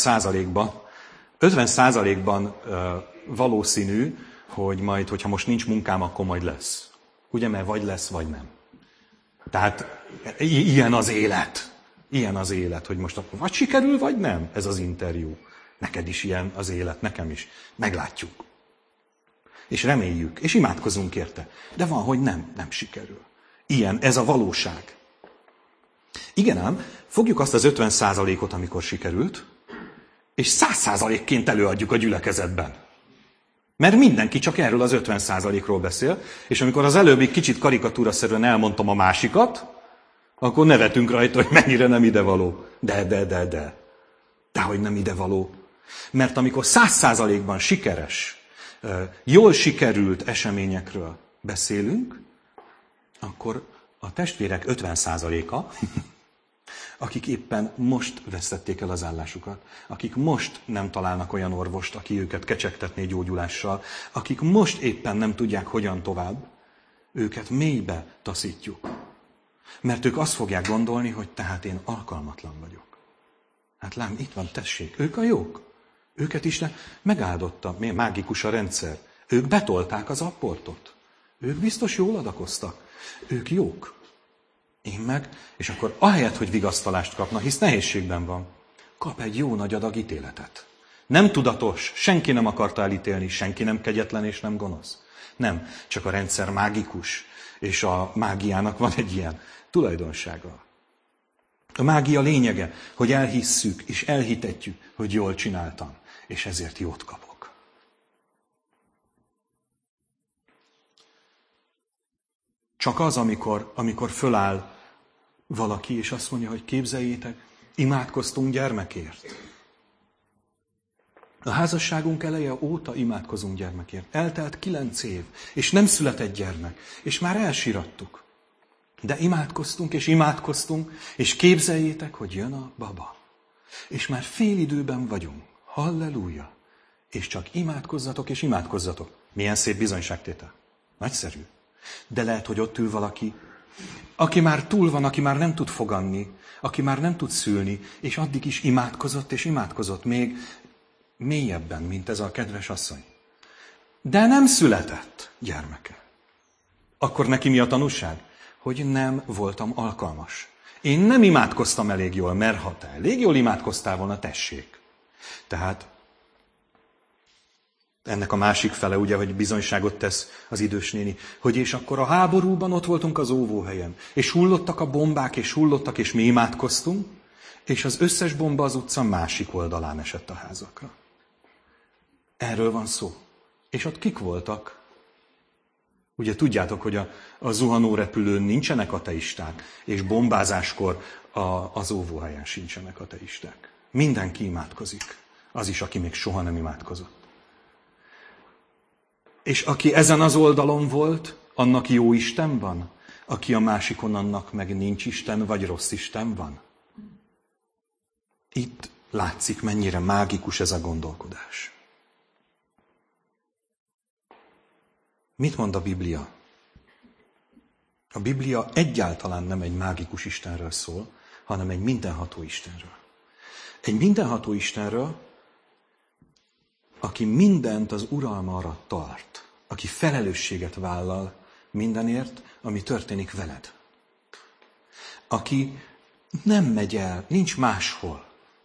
50%-ban valószínű, hogy majd, hogyha most nincs munkám, akkor majd lesz. Ugye, mert vagy lesz, vagy nem. Tehát ilyen az élet. Ilyen az élet, hogy most akkor vagy sikerül, vagy nem. Ez az interjú. Neked is ilyen az élet, nekem is. Meglátjuk. És reméljük, és imádkozunk érte. De van, hogy nem sikerül. Ilyen, ez a valóság. Igen ám, fogjuk azt az 50%-ot, amikor sikerült, és 100%-ként előadjuk a gyülekezetben. Mert mindenki csak erről az 50%-ról beszél, és amikor az előbbi kicsit karikatúraszerűen elmondtam a másikat, akkor nevetünk rajta, hogy mennyire nem idevaló. De hogy nem idevaló. Mert amikor 100%-ban sikeres, jól sikerült eseményekről beszélünk, akkor a testvérek 50%-a, akik éppen most vesztették el az állásukat, akik most nem találnak olyan orvost, aki őket kecsegtetné gyógyulással, akik most éppen nem tudják, hogyan tovább, őket mélybe taszítjuk. Mert ők azt fogják gondolni, hogy tehát én alkalmatlan vagyok. Hát lám, itt van, tessék, ők a jók. Őket Isten megáldotta, mágikus a rendszer. Ők betolták az apportot. Ők biztos jól adakoztak. Ők jók. Én meg, és akkor ahelyett, hogy vigasztalást kapna, hisz nehézségben van, kap egy jó nagy adag ítéletet. Nem tudatos, senki nem akarta elítélni, senki nem kegyetlen és nem gonosz. Nem, csak a rendszer mágikus, és a mágiának van egy ilyen tulajdonsága. A mágia lényege, hogy elhisszük és elhitetjük, hogy jól csináltam, és ezért jót kapok. Csak az, amikor föláll valaki, és azt mondja, hogy képzeljétek, imádkoztunk gyermekért. A házasságunk eleje óta imádkozunk gyermekért. Eltelt 9 év, és nem született gyermek, és már elsirattuk. De imádkoztunk, és képzeljétek, hogy jön a baba. És már fél időben vagyunk. Halleluja! És csak imádkozzatok, és imádkozzatok. Milyen szép bizonyságtétel. Nagyszerű. De lehet, hogy ott ül valaki, aki már túl van, aki már nem tud foganni, aki már nem tud szülni, és addig is imádkozott, és imádkozott még mélyebben, mint ez a kedves asszony. De nem született gyermeke. Akkor neki mi a tanúság? Hogy nem voltam alkalmas. Én nem imádkoztam elég jól, mert ha te elég jól imádkoztál volna, tessék. Tehát Ennek a másik fele, ugye, hogy bizonyságot tesz az idős néni, hogy és akkor a háborúban ott voltunk az óvóhelyen, és hullottak a bombák, és hullottak, és mi imádkoztunk, és az összes bomba az utca másik oldalán esett a házakra. Erről van szó. És ott kik voltak? Ugye tudjátok, hogy a zuhanórepülőn nincsenek ateisták, és bombázáskor az óvóhelyen sincsenek ateisták. Mindenki imádkozik. Az is, aki még soha nem imádkozott. És aki ezen az oldalon volt, annak jó Isten van? Aki a másikon, annak meg nincs Isten, vagy rossz Isten van? Itt látszik, mennyire mágikus ez a gondolkodás. Mit mond a Biblia? A Biblia egyáltalán nem egy mágikus Istenről szól, hanem egy mindenható Istenről. Egy mindenható Istenről, aki mindent az uralma alatt tart, aki felelősséget vállal mindenért, ami történik veled. Aki nem megy el, nincs máshol.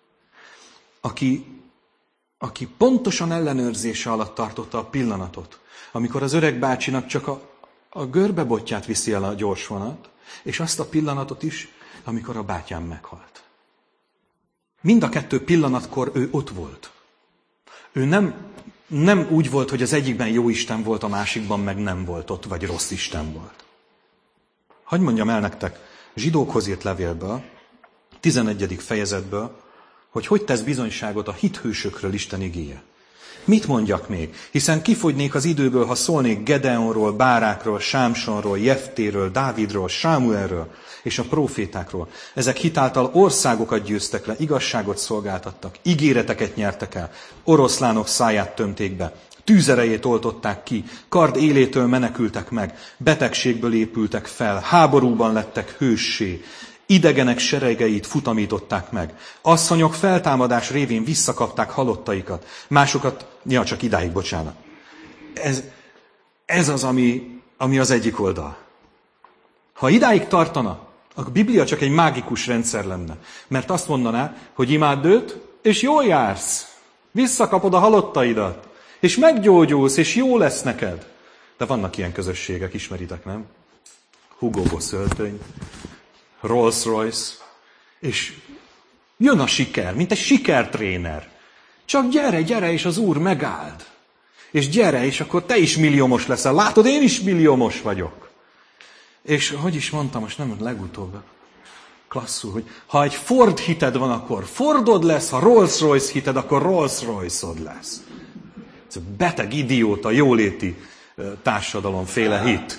Aki pontosan ellenőrzése alatt tartotta a pillanatot, amikor az öreg bácsinak csak a görbebotját viszi el a gyorsvonat, és azt a pillanatot is, amikor a bátyám meghalt. Mind a kettő pillanatkor ő ott volt. Ő nem úgy volt, hogy az egyikben jó Isten volt, a másikban meg nem volt ott, vagy rossz Isten volt. Hadd mondjam el nektek, zsidókhoz írt levélből, 11. fejezetből, hogy tesz bizonyságot a hithősökről Isten igéje. Mit mondjak még? Hiszen kifogynék az időből, ha szólnék Gedeonról, Bárákról, Sámsonról, Jeftéről, Dávidról, Sámuelről és a prófétákról. Ezek hitáltal országokat győztek le, igazságot szolgáltattak, ígéreteket nyertek el, oroszlánok száját tömték be, tűzerejét oltották ki, kard élétől menekültek meg, betegségből épültek fel, háborúban lettek hőssé, idegenek seregeit futamították meg. Asszonyok feltámadás révén visszakapták halottaikat. Másokat, csak idáig, bocsánat. Ez az, ami az egyik oldal. Ha idáig tartana, a Biblia csak egy mágikus rendszer lenne. Mert azt mondaná, hogy imádd őt, és jól jársz. Visszakapod a halottaidat. És meggyógyulsz, és jó lesz neked. De vannak ilyen közösségek, ismeritek, nem? Hugo Boss öltöny, Rolls-Royce, és jön a siker, mint egy sikertréner. Csak gyere, és az Úr megáld. És gyere, és akkor te is milliómos leszel. Látod, én is milliómos vagyok. És hogy is mondtam, most nem legutóbb, klasszul, hogy ha egy Ford hited van, akkor Fordod lesz, ha Rolls-Royce hited, akkor Rolls-Royce-od lesz. Ez a beteg, idióta, jóléti társadalomféle hit.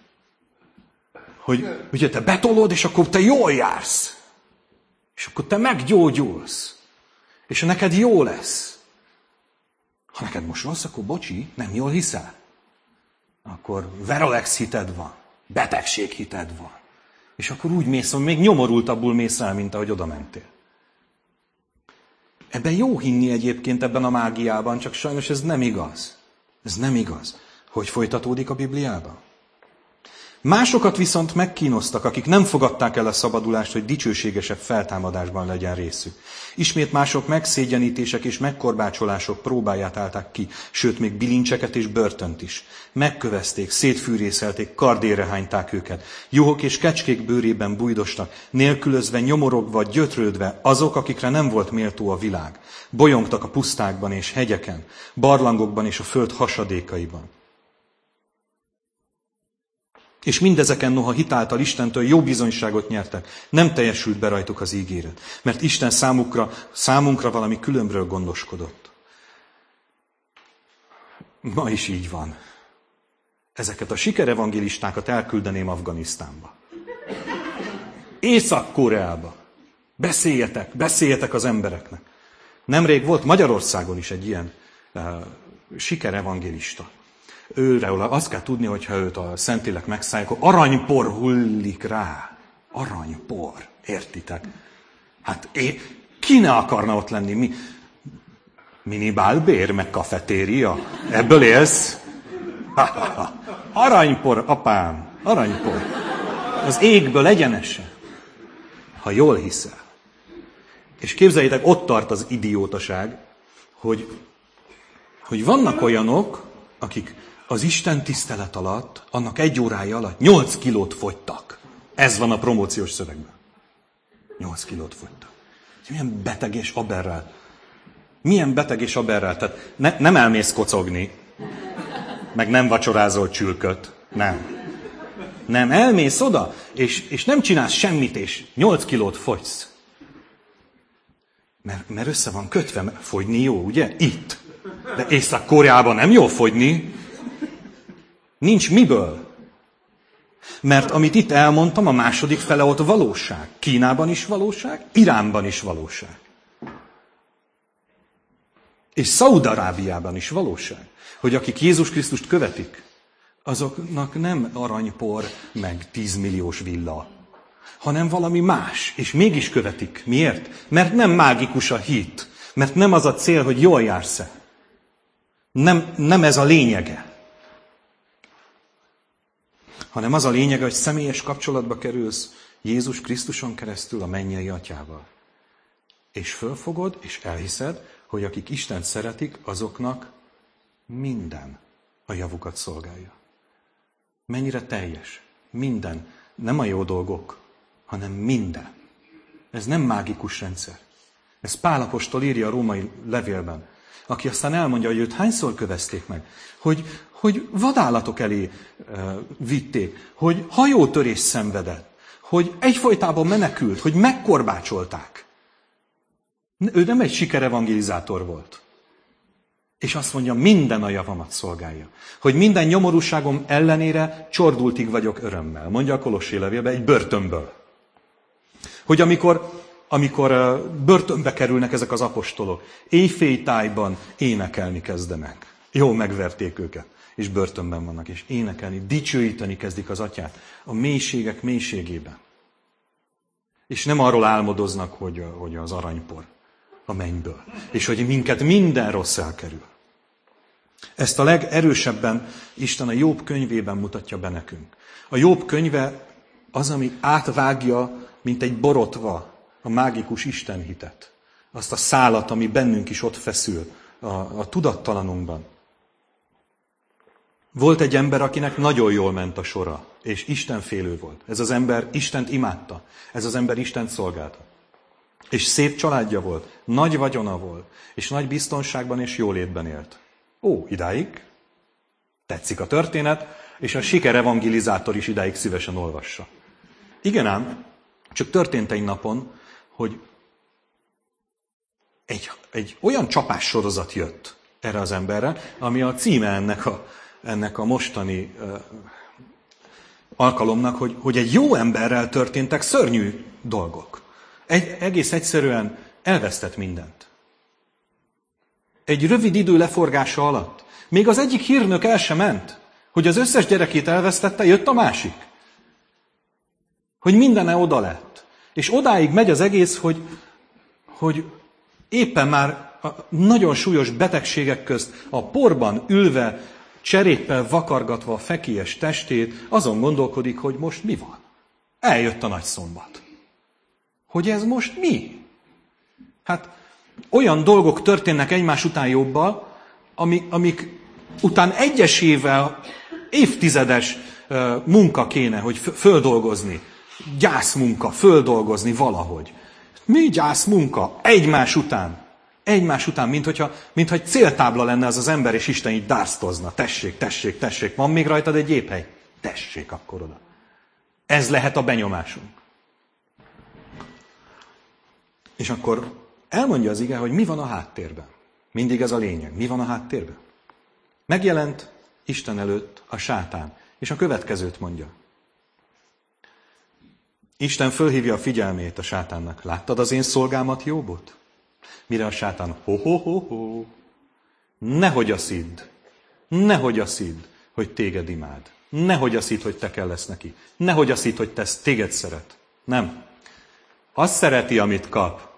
Hogy ugye te betolod, és akkor te jól jársz. És akkor te meggyógyulsz. És neked jó lesz. Ha neked most rossz, akkor bocsi, nem jól hiszel. Akkor Verolex hited van. Betegség hited van. És akkor úgy mész, hogy még nyomorultabbul mész el, mint ahogy oda mentél. Ebben jó hinni egyébként, ebben a mágiában, csak sajnos ez nem igaz. Ez nem igaz. Hogy folytatódik a Bibliában? Másokat viszont megkínoztak, akik nem fogadták el a szabadulást, hogy dicsőségesebb feltámadásban legyen részük. Ismét mások megszégyenítések és megkorbácsolások próbáját állták ki, sőt még bilincseket és börtönt is. Megkövezték, szétfűrészelték, kardérre hányták őket. Juhok és kecskék bőrében bújdostak, nélkülözve, nyomorogva, gyötrődve azok, akikre nem volt méltó a világ. Bolyongtak a pusztákban és hegyeken, barlangokban és a föld hasadékaiban. És mindezeken noha hitáltal Istentől jó bizonyságot nyertek, nem teljesült be rajtuk az ígéret, mert Isten számunkra valami különbről gondoskodott. Ma is így van. Ezeket a sikerevangélistákat elküldeném Afganisztánba. Észak-Koreába. Beszéljetek az embereknek. Nemrég volt Magyarországon is egy ilyen sikerevangélista. Őről azt kell tudni, hogyha őt a Szentlélek megszállja, akkor aranypor hullik rá. Aranypor. Értitek? Hát ki ne akarna ott lenni? Minimálbér, meg kafetéria? Ebből élsz? Aranypor, apám. Aranypor. Az égből egyenesen. Ha jól hiszel. És képzeljétek, ott tart az idiótaság, hogy hogy vannak olyanok, akik az Isten tisztelet alatt, annak 1 órája alatt 8 kilót fogytak. Ez van a promóciós szövegben. 8 kilót fogytak. Milyen beteg és aberrel. Milyen beteg és aberrel. Tehát nem elmész kocogni, meg nem vacsorázol csülköt. Nem, elmész oda, és nem csinálsz semmit, és 8 kilót fogysz. Mert össze van kötve, mert fogyni jó, ugye? Itt. De Észak-Koreában nem jó fogyni. Nincs miből. Mert amit itt elmondtam, a második fele ott valóság. Kínában is valóság, Iránban is valóság. És Szaúd-Arábiában is valóság. Hogy akik Jézus Krisztust követik, azoknak nem aranypor, meg 10 milliós villa, hanem valami más, és mégis követik. Miért? Mert nem mágikus a hit, mert nem az a cél, hogy jól jársz-e. Nem ez a lényege. Hanem az a lényege, hogy személyes kapcsolatba kerülsz Jézus Krisztuson keresztül a mennyei Atyával. És fölfogod, és elhiszed, hogy akik Istent szeretik, azoknak minden a javukat szolgálja. Mennyire teljes? Minden. Nem a jó dolgok, hanem minden. Ez nem mágikus rendszer. Ez Pál apostol írja a római levélben, aki aztán elmondja, hogy őt hányszor kövezték meg, hogy vadállatok elé vitték, hogy hajótörés szenvedett, hogy egyfolytában menekült, hogy megkorbácsolták. Ő nem egy sikerevangelizátor volt. És azt mondja, minden a javamat szolgálja. Hogy minden nyomorúságom ellenére csordultig vagyok örömmel. Mondja a Kolossé levélben egy börtönből. Hogy amikor börtönbe kerülnek ezek az apostolok, éjfélytájban énekelni kezdenek. Jó, megverték őket, és börtönben vannak, és énekelni, dicsőíteni kezdik az Atyát a mélységek mélységében. És nem arról álmodoznak, hogy az aranypor a mennyből, és hogy minket minden rossz elkerül. Ezt a legerősebben Isten a Jobb könyvében mutatja be nekünk. A Jobb könyve az, ami átvágja, mint egy borotva, a mágikus istenhitet. Azt a szálat, ami bennünk is ott feszül, a tudattalanunkban. Volt egy ember, akinek nagyon jól ment a sora, és istenfélő volt. Ez az ember Istent imádta, ez az ember Istent szolgálta. És szép családja volt, nagy vagyona volt, és nagy biztonságban és jólétben élt. Idáig tetszik a történet, és a sikerevangelizátor is idáig szívesen olvassa. Igen ám, csak történt egy napon, hogy egy olyan csapás sorozat jött erre az emberre, ami a címe ennek a mostani alkalomnak, hogy egy jó emberrel történtek szörnyű dolgok. Egész egyszerűen elvesztett mindent. Egy rövid idő leforgása alatt. Még az egyik hírnök el sem ment, hogy az összes gyerekét elvesztette, jött a másik. Hogy mindene oda lett. És odáig megy az egész, hogy éppen már a nagyon súlyos betegségek közt a porban ülve, cseréppel vakargatva a fekélyes testét, azon gondolkodik, hogy most mi van. Eljött a nagy szombat. Hogy ez most mi? Hát olyan dolgok történnek egymás után jobbal, amik után egyesével évtizedes munka kéne, hogy földolgozni. Gyászmunka, földolgozni valahogy. Mi gyászmunka? Egymás után. Egymás után, mintha egy céltábla lenne az ember, és Isten így dársztozna. Tessék, tessék, tessék, van még rajtad egy géphely? Tessék akkor oda. Ez lehet a benyomásunk. És akkor elmondja az ige, hogy mi van a háttérben. Mindig ez a lényeg. Mi van a háttérben? Megjelent Isten előtt a sátán, és a következőt mondja. Isten fölhívja a figyelmét a sátánnak. Láttad az én szolgámat, Jobbot? Mire a sátán? Ho. Nehogy azt hidd, hogy téged imád. Nehogy azt hidd, hogy te kell lesz neki. Nehogy azt hidd, hogy téged szeret. Nem. Azt szereti, amit kap.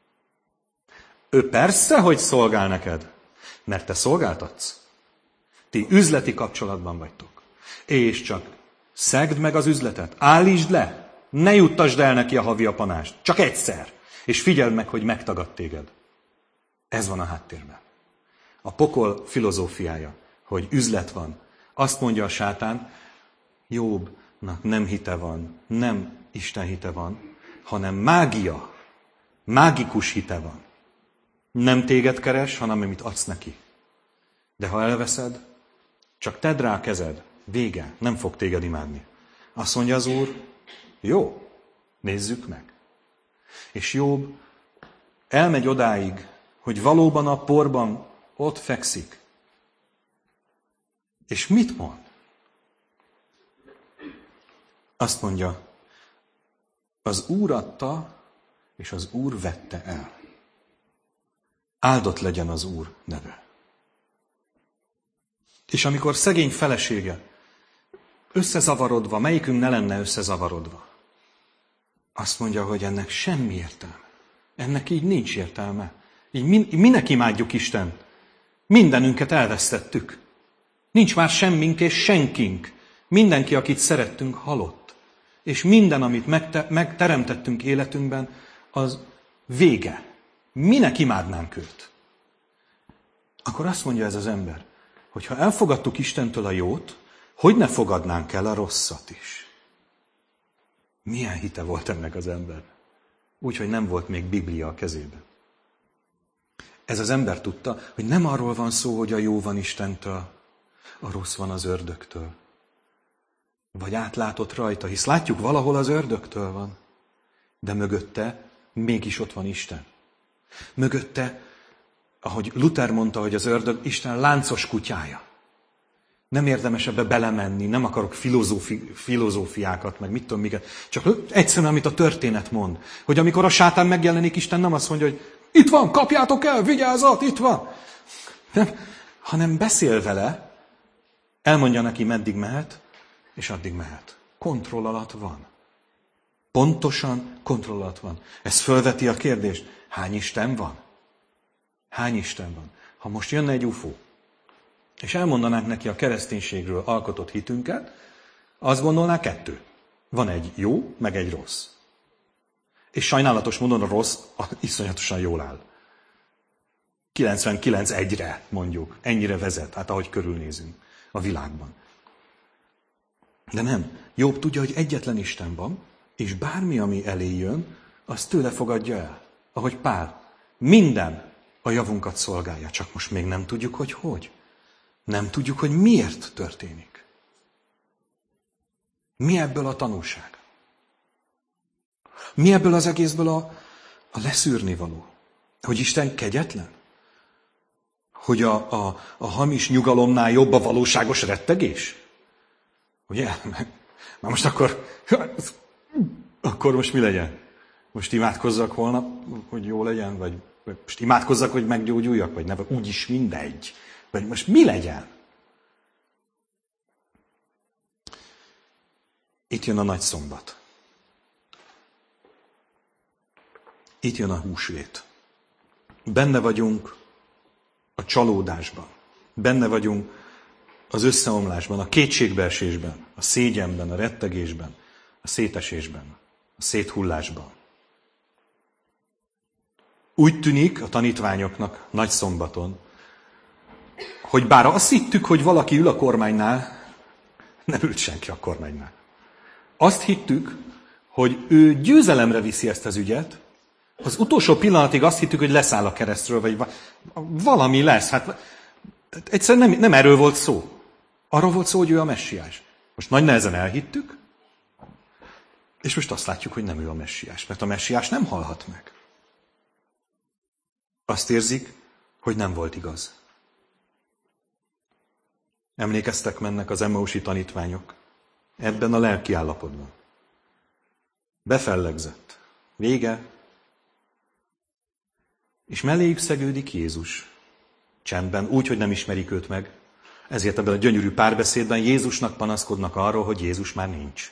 Ő persze, hogy szolgál neked, mert te szolgáltatsz. Ti üzleti kapcsolatban vagytok. És csak szegd meg az üzletet, állítsd le, ne juttasd el neki a havi apanást, csak egyszer, és figyeld meg, hogy megtagad téged. Ez van a háttérben. A pokol filozófiája, hogy üzlet van. Azt mondja a sátán, Jobbnak nem hite van, nem Isten hite van, hanem mágia, mágikus hite van. Nem téged keres, hanem amit adsz neki. De ha elveszed, csak tedd rá a kezed, vége, nem fog téged imádni. Azt mondja az Úr, jó, nézzük meg. És Jobb elmegy odáig, hogy valóban a porban ott fekszik. És mit mond? Azt mondja, az Úr adta, és az Úr vette el. Áldott legyen az Úr neve. És amikor szegény felesége összezavarodva, melyikünk ne lenne összezavarodva, azt mondja, hogy ennek semmi értelme. Ennek így nincs értelme. Így minek imádjuk Istent? Mindenünket elvesztettük. Nincs már semmink és senkink. Mindenki, akit szerettünk, halott. És minden, amit megteremtettünk életünkben, az vége. Minek imádnánk őt? Akkor azt mondja ez az ember, hogy ha elfogadtuk Istentől a jót, hogy ne fogadnánk el a rosszat is? Milyen hite volt ennek az ember? Úgyhogy nem volt még Biblia a kezében. Ez az ember tudta, hogy nem arról van szó, hogy a jó van Istentől, a rossz van az ördögtől. Vagy átlátott rajta, hisz látjuk, valahol az ördögtől van. De mögötte mégis ott van Isten. Mögötte, ahogy Luther mondta, hogy az ördög Isten láncos kutyája. Nem érdemes ebbe belemenni, nem akarok filozófiákat, meg mit tudom miket. Csak egyszerűen, amit a történet mond. Hogy amikor a sátán megjelenik, Isten nem azt mondja, hogy itt van, kapjátok el, vigyázzat, itt van. Nem, hanem beszél vele, elmondja neki, meddig mehet, és addig mehet. Kontroll alatt van. Pontosan kontroll alatt van. Ez fölveti a kérdést, hány Isten van? Hány Isten van? Ha most jönne egy UFO, és elmondanánk neki a kereszténységről alkotott hitünket, azt gondolná kettő. Van egy jó, meg egy rossz. És sajnálatos módon a rossz iszonyatosan jól áll. 99-1-re mondjuk. Ennyire vezet, hát ahogy körülnézünk a világban. De nem. Jobb tudja, hogy egyetlen Isten van, és bármi, ami elé jön, azt tőle fogadja el. Ahogy Pál. Minden a javunkat szolgálja, csak most még nem tudjuk, hogy hogy. Nem tudjuk, hogy miért történik. Mi ebből a tanulság? Mi ebből az egészből a leszűrni való? Hogy Isten kegyetlen? Hogy a hamis nyugalomnál jobb a valóságos rettegés? Ugye? Már most akkor most mi legyen? Most imádkozzak holnap, hogy jó legyen? Vagy most imádkozzak, hogy meggyógyuljak? Vagy ne, úgyis mindegy. Vagy most mi legyen? Itt jön a nagy szombat. Itt jön a húsvét. Benne vagyunk a csalódásban. Benne vagyunk az összeomlásban, a kétségbeesésben, a szégyenben, a rettegésben, a szétesésben, a széthullásban. Úgy tűnik a tanítványoknak nagy szombaton, hogy bár azt hittük, hogy valaki ül a kormánynál, nem ült senki a kormánynál. Azt hittük, hogy ő győzelemre viszi ezt az ügyet, az utolsó pillanatig azt hittük, hogy leszáll a keresztről, vagy valami lesz. Hát egyszerűen nem erről volt szó. Arról volt szó, hogy ő a messiás. Most nagy nehezen elhittük, és most azt látjuk, hogy nem ő a messiás, mert a messiás nem halhat meg. Azt érzik, hogy nem volt igaz. Emlékeztek, mennek az Emmausi tanítványok ebben a lelki állapotban. Befellegzett. Vége. És melléjük szegődik Jézus. Csendben, úgy, hogy nem ismerik őt meg. Ezért ebben a gyönyörű párbeszédben Jézusnak panaszkodnak arról, hogy Jézus már nincs.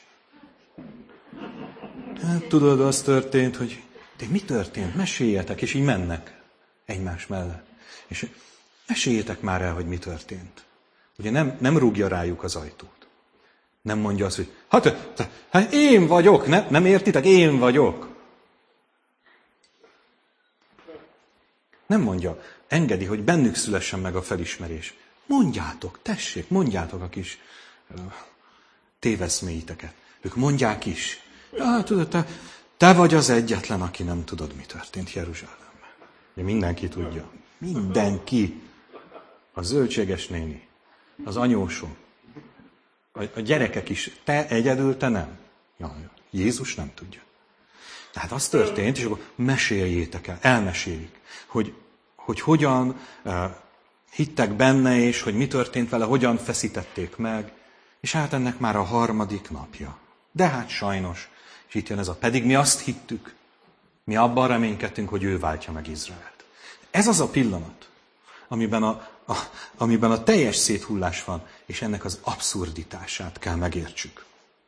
Hát, tudod, az történt, hogy de mi történt? Meséljetek, és így mennek egymás mellett. És meséljétek már el, hogy mi történt. Ugye nem rúgja rájuk az ajtót. Nem mondja azt, hogy hát én vagyok, nem értitek? Én vagyok. Nem mondja, engedi, hogy bennük szülessen meg a felismerés. Mondjátok, tessék, mondjátok a kis téveszméiteket. Ők mondják is. Ja, tudod, te vagy az egyetlen, aki nem tudod, mi történt Jeruzsálemben. De mindenki tudja. Mindenki. A zöldséges néni, az anyósom, a gyerekek is. Te egyedül, te nem. Ja, Jézus nem tudja. Tehát az történt, és akkor meséljétek el, elmesélik, hogy hogyan hittek benne, és hogy mi történt vele, hogyan feszítették meg, és hát ennek már a 3. napja. De hát sajnos, és itt jön ez pedig mi azt hittük, mi abban reménykedtünk, hogy ő váltja meg Izraelt. Ez az a pillanat, amiben a teljes széthullás van, és ennek az abszurditását kell megértsük.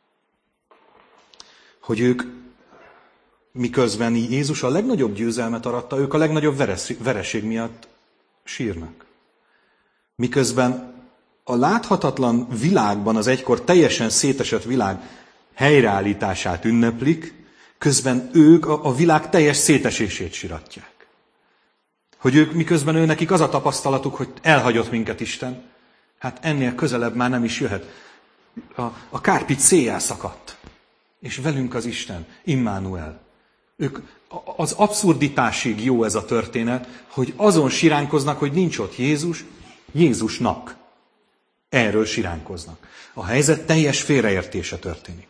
Hogy ők, miközben Jézus a legnagyobb győzelmet aratta, ők a legnagyobb vereség miatt sírnak. Miközben a láthatatlan világban, az egykor teljesen szétesett világ helyreállítását ünneplik, közben ők a világ teljes szétesését siratják. Hogy ők, miközben nekik az a tapasztalatuk, hogy elhagyott minket Isten, hát ennél közelebb már nem is jöhet. A kárpit széjjel szakadt, és velünk az Isten, Immanuel. Ők, az abszurditásig jó ez a történet, hogy azon siránkoznak, hogy nincs ott Jézus, Jézusnak. Erről siránkoznak. A helyzet teljes félreértése történik.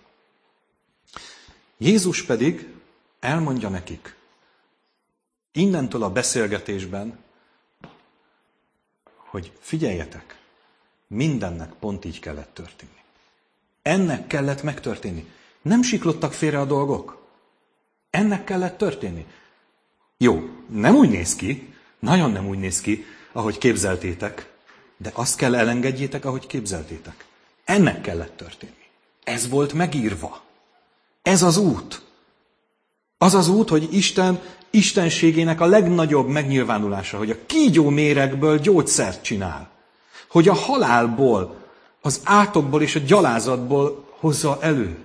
Jézus pedig elmondja nekik, innentől a beszélgetésben, hogy figyeljetek, mindennek pont így kellett történni. Ennek kellett megtörténni. Nem siklottak félre a dolgok. Ennek kellett történni. Jó, nem úgy néz ki, nagyon nem úgy néz ki, ahogy képzeltétek, de azt kell elengedjétek, ahogy képzeltétek. Ennek kellett történni. Ez volt megírva. Ez az út. Az az út, hogy Isten istenségének a legnagyobb megnyilvánulása, hogy a kígyó méregből gyógyszert csinál. Hogy a halálból, az átokból és a gyalázatból hozza elő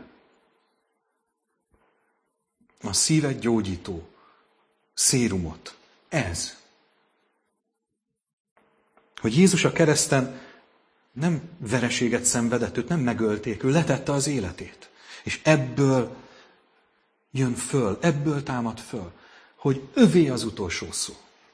a szívet gyógyító szérumot. Ez. Hogy Jézus a kereszten nem vereséget szenvedett, őt nem megölték, ő letette az életét. És ebből jön föl, ebből támad föl, hogy övé az utolsó szó.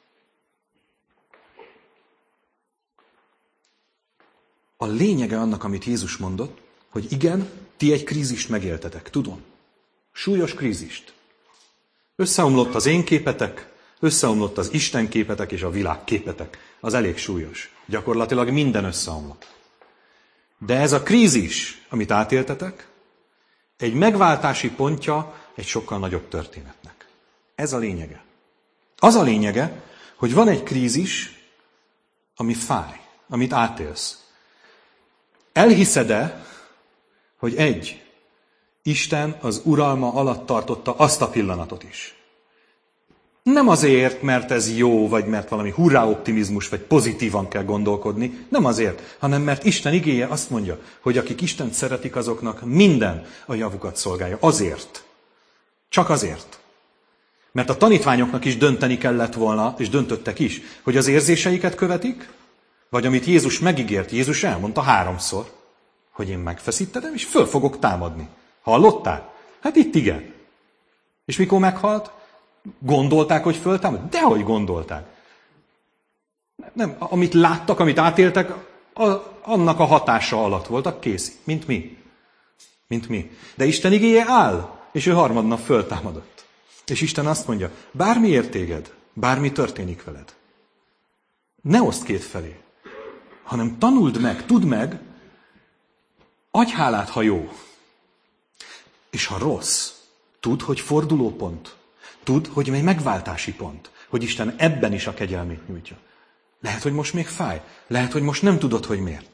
A lényege annak, amit Jézus mondott, hogy igen, ti egy krízist megéltetek, tudom. Súlyos krízist. Összeomlott az én képetek, összeomlott az Isten képetek és a világ képetek. Az elég súlyos. Gyakorlatilag minden összeomlott. De ez a krízis, amit átéltetek, egy megváltási pontja egy sokkal nagyobb történetnek. Ez a lényege. Az a lényege, hogy van egy krízis, ami fáj, amit átélsz. Elhiszed-e, hogy Isten az uralma alatt tartotta azt a pillanatot is? Nem azért, mert ez jó, vagy mert valami hurrá optimizmus, vagy pozitívan kell gondolkodni, nem azért, hanem mert Isten igéje azt mondja, hogy akik Istent szeretik, azoknak minden a javukat szolgálja. Azért. Csak azért. Mert a tanítványoknak is dönteni kellett volna, és döntöttek is, hogy az érzéseiket követik, vagy amit Jézus megígért, Jézus elmondta 3-szor, hogy én megfeszítettem, és föl fogok támadni. Hallottál? Hát itt igen. És mikor meghalt? Gondolták, hogy föltámad? Dehogy gondolták. Nem, amit láttak, amit átéltek, annak a hatása alatt voltak, kész. Mint mi. Mint mi. De Isten igéje áll, és ő harmadnap föltámadott. És Isten azt mondja, bármi ér téged, bármi történik veled. Ne oszd kétfelé, hanem tanuld meg, tudd meg, adj hálát, ha jó. És ha rossz, tudd, hogy fordulópont. Tudd, hogy egy megváltási pont. Hogy Isten ebben is a kegyelmét nyújtja. Lehet, hogy most még fáj. Lehet, hogy most nem tudod, hogy miért.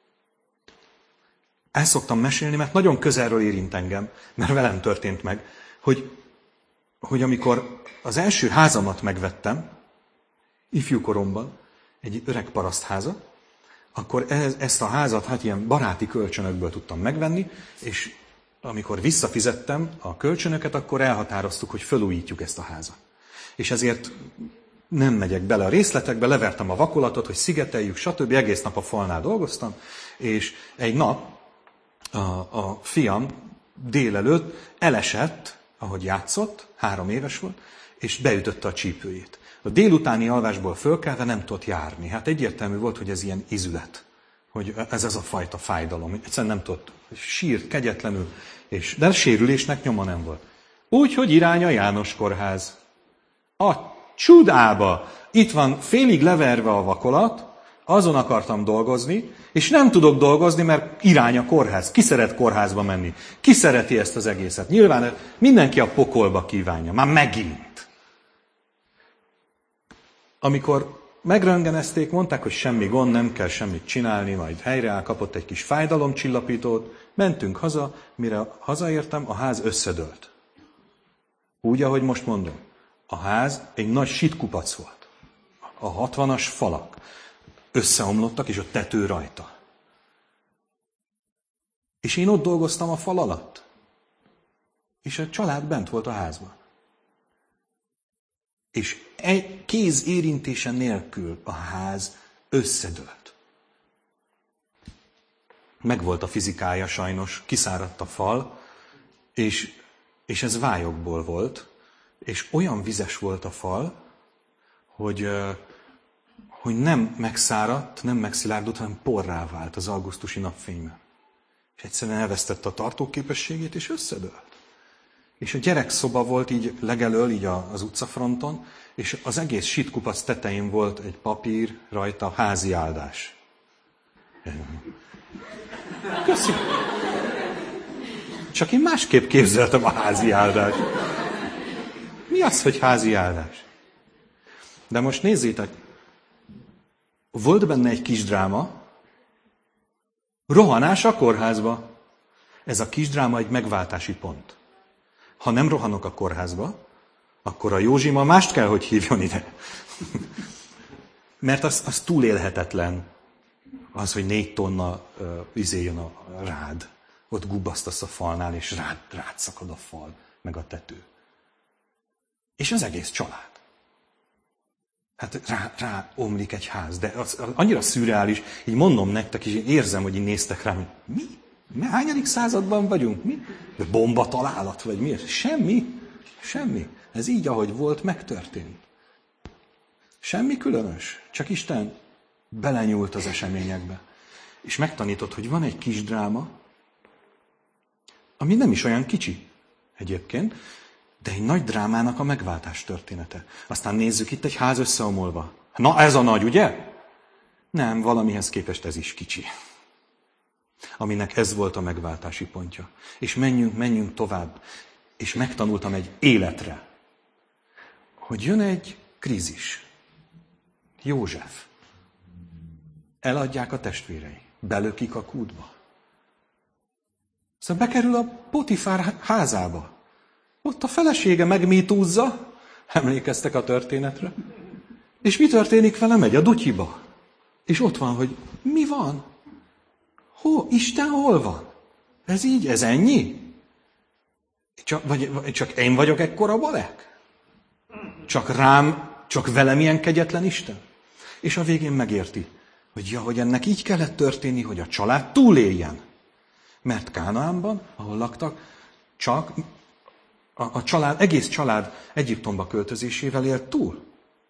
El szoktam mesélni, mert nagyon közelről érint engem, mert velem történt meg, hogy amikor az első házamat megvettem, ifjúkoromban, egy öreg parasztházat, akkor ezt a házat hát ilyen baráti kölcsönökből tudtam megvenni, és amikor visszafizettem a kölcsönöket, akkor elhatároztuk, hogy felújítjuk ezt a házat. És ezért Nem megyek bele a részletekbe, levertem a vakolatot, hogy szigeteljük, stb. Egész nap a falnál dolgoztam, és egy nap a fiam délelőtt elesett, ahogy játszott, 3 éves volt, és beütötte a csípőjét. A délutáni alvásból fölkelve nem tudott járni. Hát egyértelmű volt, hogy ez ilyen izület, hogy ez a fajta fájdalom. Egyszerűen nem tudott, sírt kegyetlenül, de sérülésnek nyoma nem volt. Úgyhogy irány a János kórház. A csudába! Itt van félig leverve a vakolat, azon akartam dolgozni, és nem tudok dolgozni, mert irány a kórház. Ki szeret kórházba menni? Ki szereti ezt az egészet? Nyilván mindenki a pokolba kívánja. Már megint. Amikor megröntgenezték, mondták, hogy semmi gond, nem kell semmit csinálni, majd helyreáll, kapott egy kis fájdalomcsillapítót, mentünk haza, mire hazaértem, a ház összedőlt. Úgy, ahogy most mondom. A ház egy nagy sitkupac volt. A 60-as falak összeomlottak, és a tető rajta. És én ott dolgoztam a fal alatt. És a család bent volt a házban. És egy kéz érintése nélkül a ház összedőlt. Megvolt a fizikája sajnos, kiszáradt a fal, és ez vályokból volt, és olyan vizes volt a fal, hogy nem megszáradt, nem megszilárdult, hanem porrá vált az augusztusi napfényben. És egyszerűen elvesztette a tartóképességét, és összedőlt. És a gyerekszoba volt így legelől, így az utcafronton, és az egész sitkupac tetején volt egy papír, rajta házi áldás. Köszönöm. Csak én másképp képzeltem a házi áldást. Mi az, hogy házi áldás? De most nézzétek, volt benne egy kis dráma, rohanás a kórházba. Ez a kis dráma egy megváltási pont. Ha nem rohanok a kórházba, akkor a Józsima mást kell, hogy hívjon ide. Mert az túlélhetetlen. Az, hogy 4 tonna jön rád. Ott gubbasztasz a falnál, és rád szakad a fal, meg a tető. És az egész család. Hát rá omlik egy ház, de az annyira szürreális, így mondom nektek, és én érzem, hogy így néztek rám, hogy mi? Hányadik században vagyunk? Mi? De bomba találat, vagy mi? Semmi. Ez így, ahogy volt, megtörtént. Semmi különös, csak Isten belenyúlt az eseményekbe. És megtanított, hogy van egy kis dráma, ami nem is olyan kicsi egyébként, de egy nagy drámának a megváltás története. Aztán nézzük itt egy ház összeomolva. Na ez a nagy, ugye? Nem, valamihez képest ez is kicsi. Aminek ez volt a megváltási pontja. És menjünk tovább. És megtanultam egy életre, hogy jön egy krízis. József. Eladják a testvérei. Belökik a kútba. Szóval bekerül a Potifár házába. Ott a felesége megmítúzza, emlékeztek a történetre, és mi történik vele? Megy a dutyiba. És ott van, hogy mi van? Isten hol van? Ez így? Ez ennyi? Csak én vagyok ekkora balek? Csak velem ilyen kegyetlen Isten? És a végén megérti, hogy ennek így kellett történni, hogy a család túléljen. Mert Kánaánban, ahol laktak, csak egész család Egyiptomba költözésével élt túl.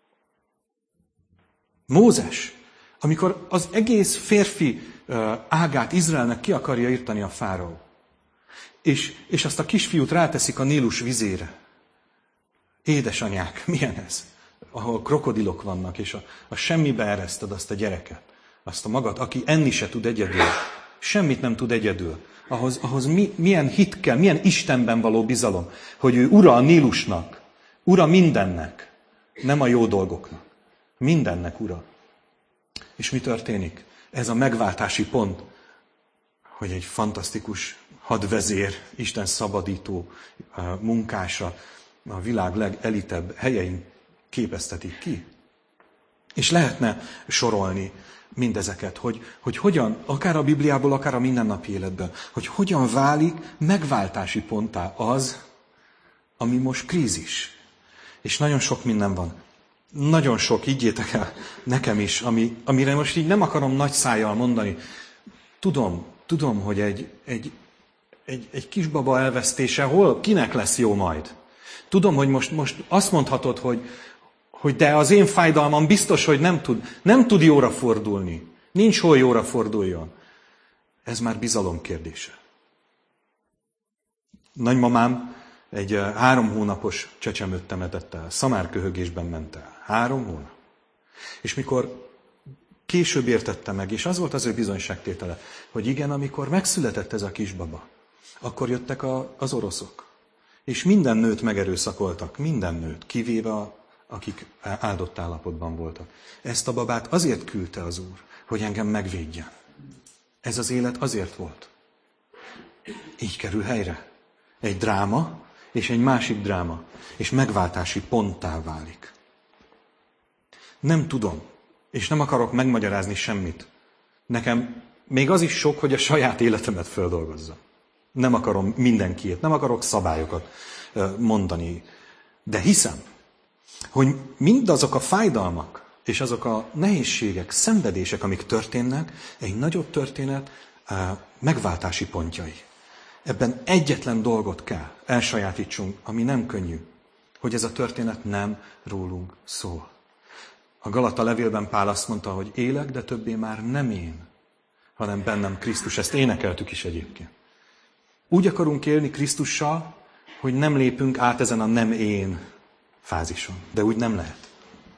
Mózes, amikor az egész férfi ágát Izraelnek ki akarja írtani a fáraó, és azt a kisfiút ráteszik a Nílus vizére. Édesanyák, milyen ez? Ahol krokodilok vannak, és a semmibe ereszted azt a gyereket, azt a magad, aki enni se tud egyedül, semmit nem tud egyedül. Ahhoz milyen hit kell, milyen Istenben való bizalom, hogy ő ura a Nílusnak, ura mindennek, nem a jó dolgoknak. Mindennek ura. És mi történik? Ez a megváltási pont, hogy egy fantasztikus hadvezér, Isten szabadító munkása a világ legelitebb helyein képeztetik ki. És lehetne sorolni mindezeket, hogy hogyan, akár a Bibliából, akár a mindennapi életben, hogy hogyan válik megváltási ponttá az, ami most krízis. És nagyon sok minden van. Nagyon sok, higgyétek el, nekem is, amire most így nem akarom nagy szájjal mondani. Tudom, hogy egy kisbaba elvesztése kinek lesz jó majd. Tudom, hogy most azt mondhatod, hogy de az én fájdalmam biztos, hogy nem tud jóra fordulni. Nincs hol jóra forduljon. Ez már bizalom kérdése. Nagymamám egy 3 hónapos csecsemőt temetett el. Szamárköhögésben ment el. 3 hónap. És mikor később értette meg, és az volt az ő bizonyságtétele, hogy igen, amikor megszületett ez a kisbaba, akkor jöttek az oroszok. És minden nőt megerőszakoltak, minden nőt, kivéve akik áldott állapotban voltak. Ezt a babát azért küldte az Úr, hogy engem megvédjen. Ez az élet azért volt. Így kerül helyre. Egy dráma, és egy másik dráma, és megváltási ponttá válik. Nem tudom, és nem akarok megmagyarázni semmit. Nekem még az is sok, hogy a saját életemet földolgozzam. Nem akarom mindenkiét, nem akarok szabályokat mondani. De hiszem, hogy mindazok a fájdalmak, és azok a nehézségek, szenvedések, amik történnek, egy nagyobb történet megváltási pontjai. Ebben egyetlen dolgot kell elsajátítsunk, ami nem könnyű, hogy ez a történet nem rólunk szól. A Galata levélben Pál azt mondta, hogy élek, de többé már nem én, hanem bennem Krisztus. Ezt énekeltük is egyébként. Úgy akarunk élni Krisztussal, hogy nem lépünk át ezen a nem én fázison. De úgy nem lehet.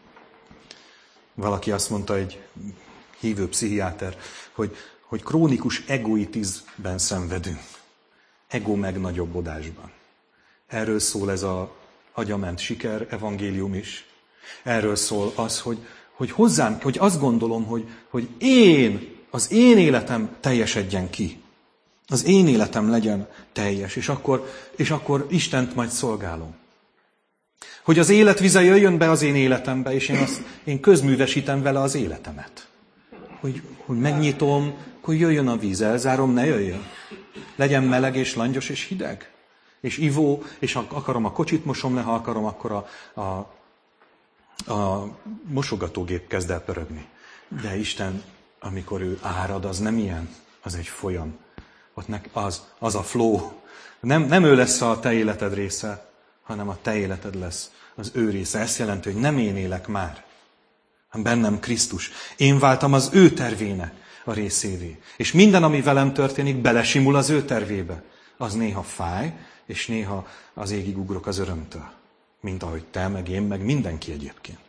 Valaki azt mondta, egy hívő pszichiáter, hogy krónikus egoitizmben szenvedünk. Ego megnagyobbodásban. Erről szól ez az agyament siker evangélium is. Erről szól az, hogy azt gondolom, hogy az én életem teljesedjen ki. Az én életem legyen teljes, és akkor Istent majd szolgálom. Hogy az életvize jöjjön be az én életembe, és én közművesítem vele az életemet. Hogy megnyitom, hogy jöjjön a víz, elzárom, ne jöjjön. Legyen meleg és langyos és hideg. És ivó, és akarom a kocsit mosom le, ha akarom, akkor a mosogatógép kezd el pörögni. De Isten, amikor ő árad, az nem ilyen, az egy folyam. Ott az a flow. Nem ő lesz a te életed része, hanem a te életed lesz az ő része. Ezt jelenti, hogy nem én élek már, hanem bennem Krisztus. Én váltam az ő tervének a részévé. És minden, ami velem történik, belesimul az ő tervébe. Az néha fáj, és néha az égig ugrok az örömtől. Mint ahogy te, meg én, meg mindenki egyébként.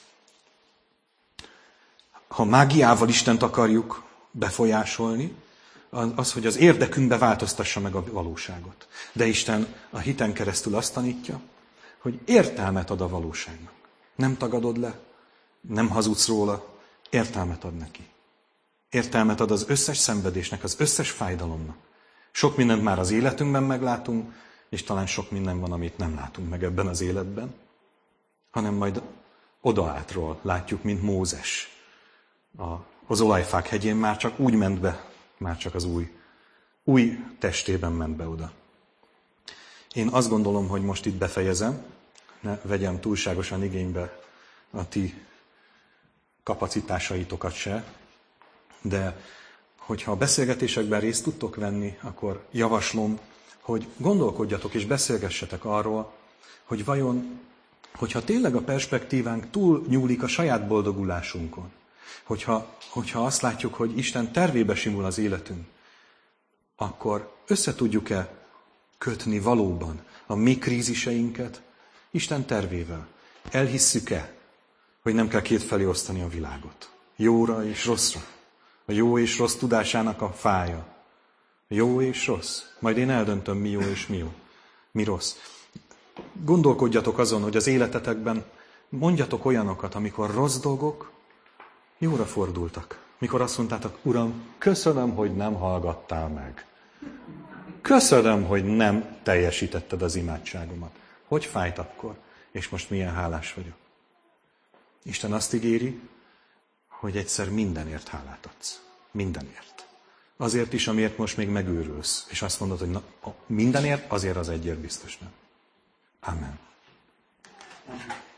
Ha mágiával Istent akarjuk befolyásolni, az, hogy az érdekünkbe változtassa meg a valóságot. De Isten a hiten keresztül azt tanítja, hogy értelmet ad a valóságnak. Nem tagadod le, nem hazudsz róla, értelmet ad neki. Értelmet ad az összes szenvedésnek, az összes fájdalomnak. Sok mindent már az életünkben meglátunk, és talán sok minden van, amit nem látunk meg ebben az életben, hanem majd odaátról látjuk, mint Mózes. Az olajfák hegyén már csak úgy ment be, már csak az új testében ment be oda. Én azt gondolom, hogy most itt befejezem, ne vegyem túlságosan igénybe a ti kapacitásaitokat se, de hogyha a beszélgetésekben részt tudtok venni, akkor javaslom, hogy gondolkodjatok és beszélgessetek arról, hogy vajon, hogyha tényleg a perspektívánk túl nyúlik a saját boldogulásunkon, hogyha azt látjuk, hogy Isten tervébe simul az életünk, akkor össze tudjuk-e kötni valóban a mi kríziseinket Isten tervével? Elhisszük-e, hogy nem kell kétfelé osztani a világot? Jóra és rosszra. A jó és rossz tudásának a fája. Jó és rossz. Majd én eldöntöm, mi jó és mi rossz. Gondolkodjatok azon, hogy az életetekben mondjatok olyanokat, amikor rossz dolgok jóra fordultak. Mikor azt mondtátok, Uram, köszönöm, hogy nem hallgattál meg. Köszönöm, hogy nem teljesítetted az imádságomat. Hogy fájt akkor? És most milyen hálás vagyok. Isten azt ígéri, hogy egyszer mindenért hálát adsz. Mindenért. Azért is, amiért most még megőrülsz. És azt mondod, hogy mindenért, azért az egyért biztos nem. Amen.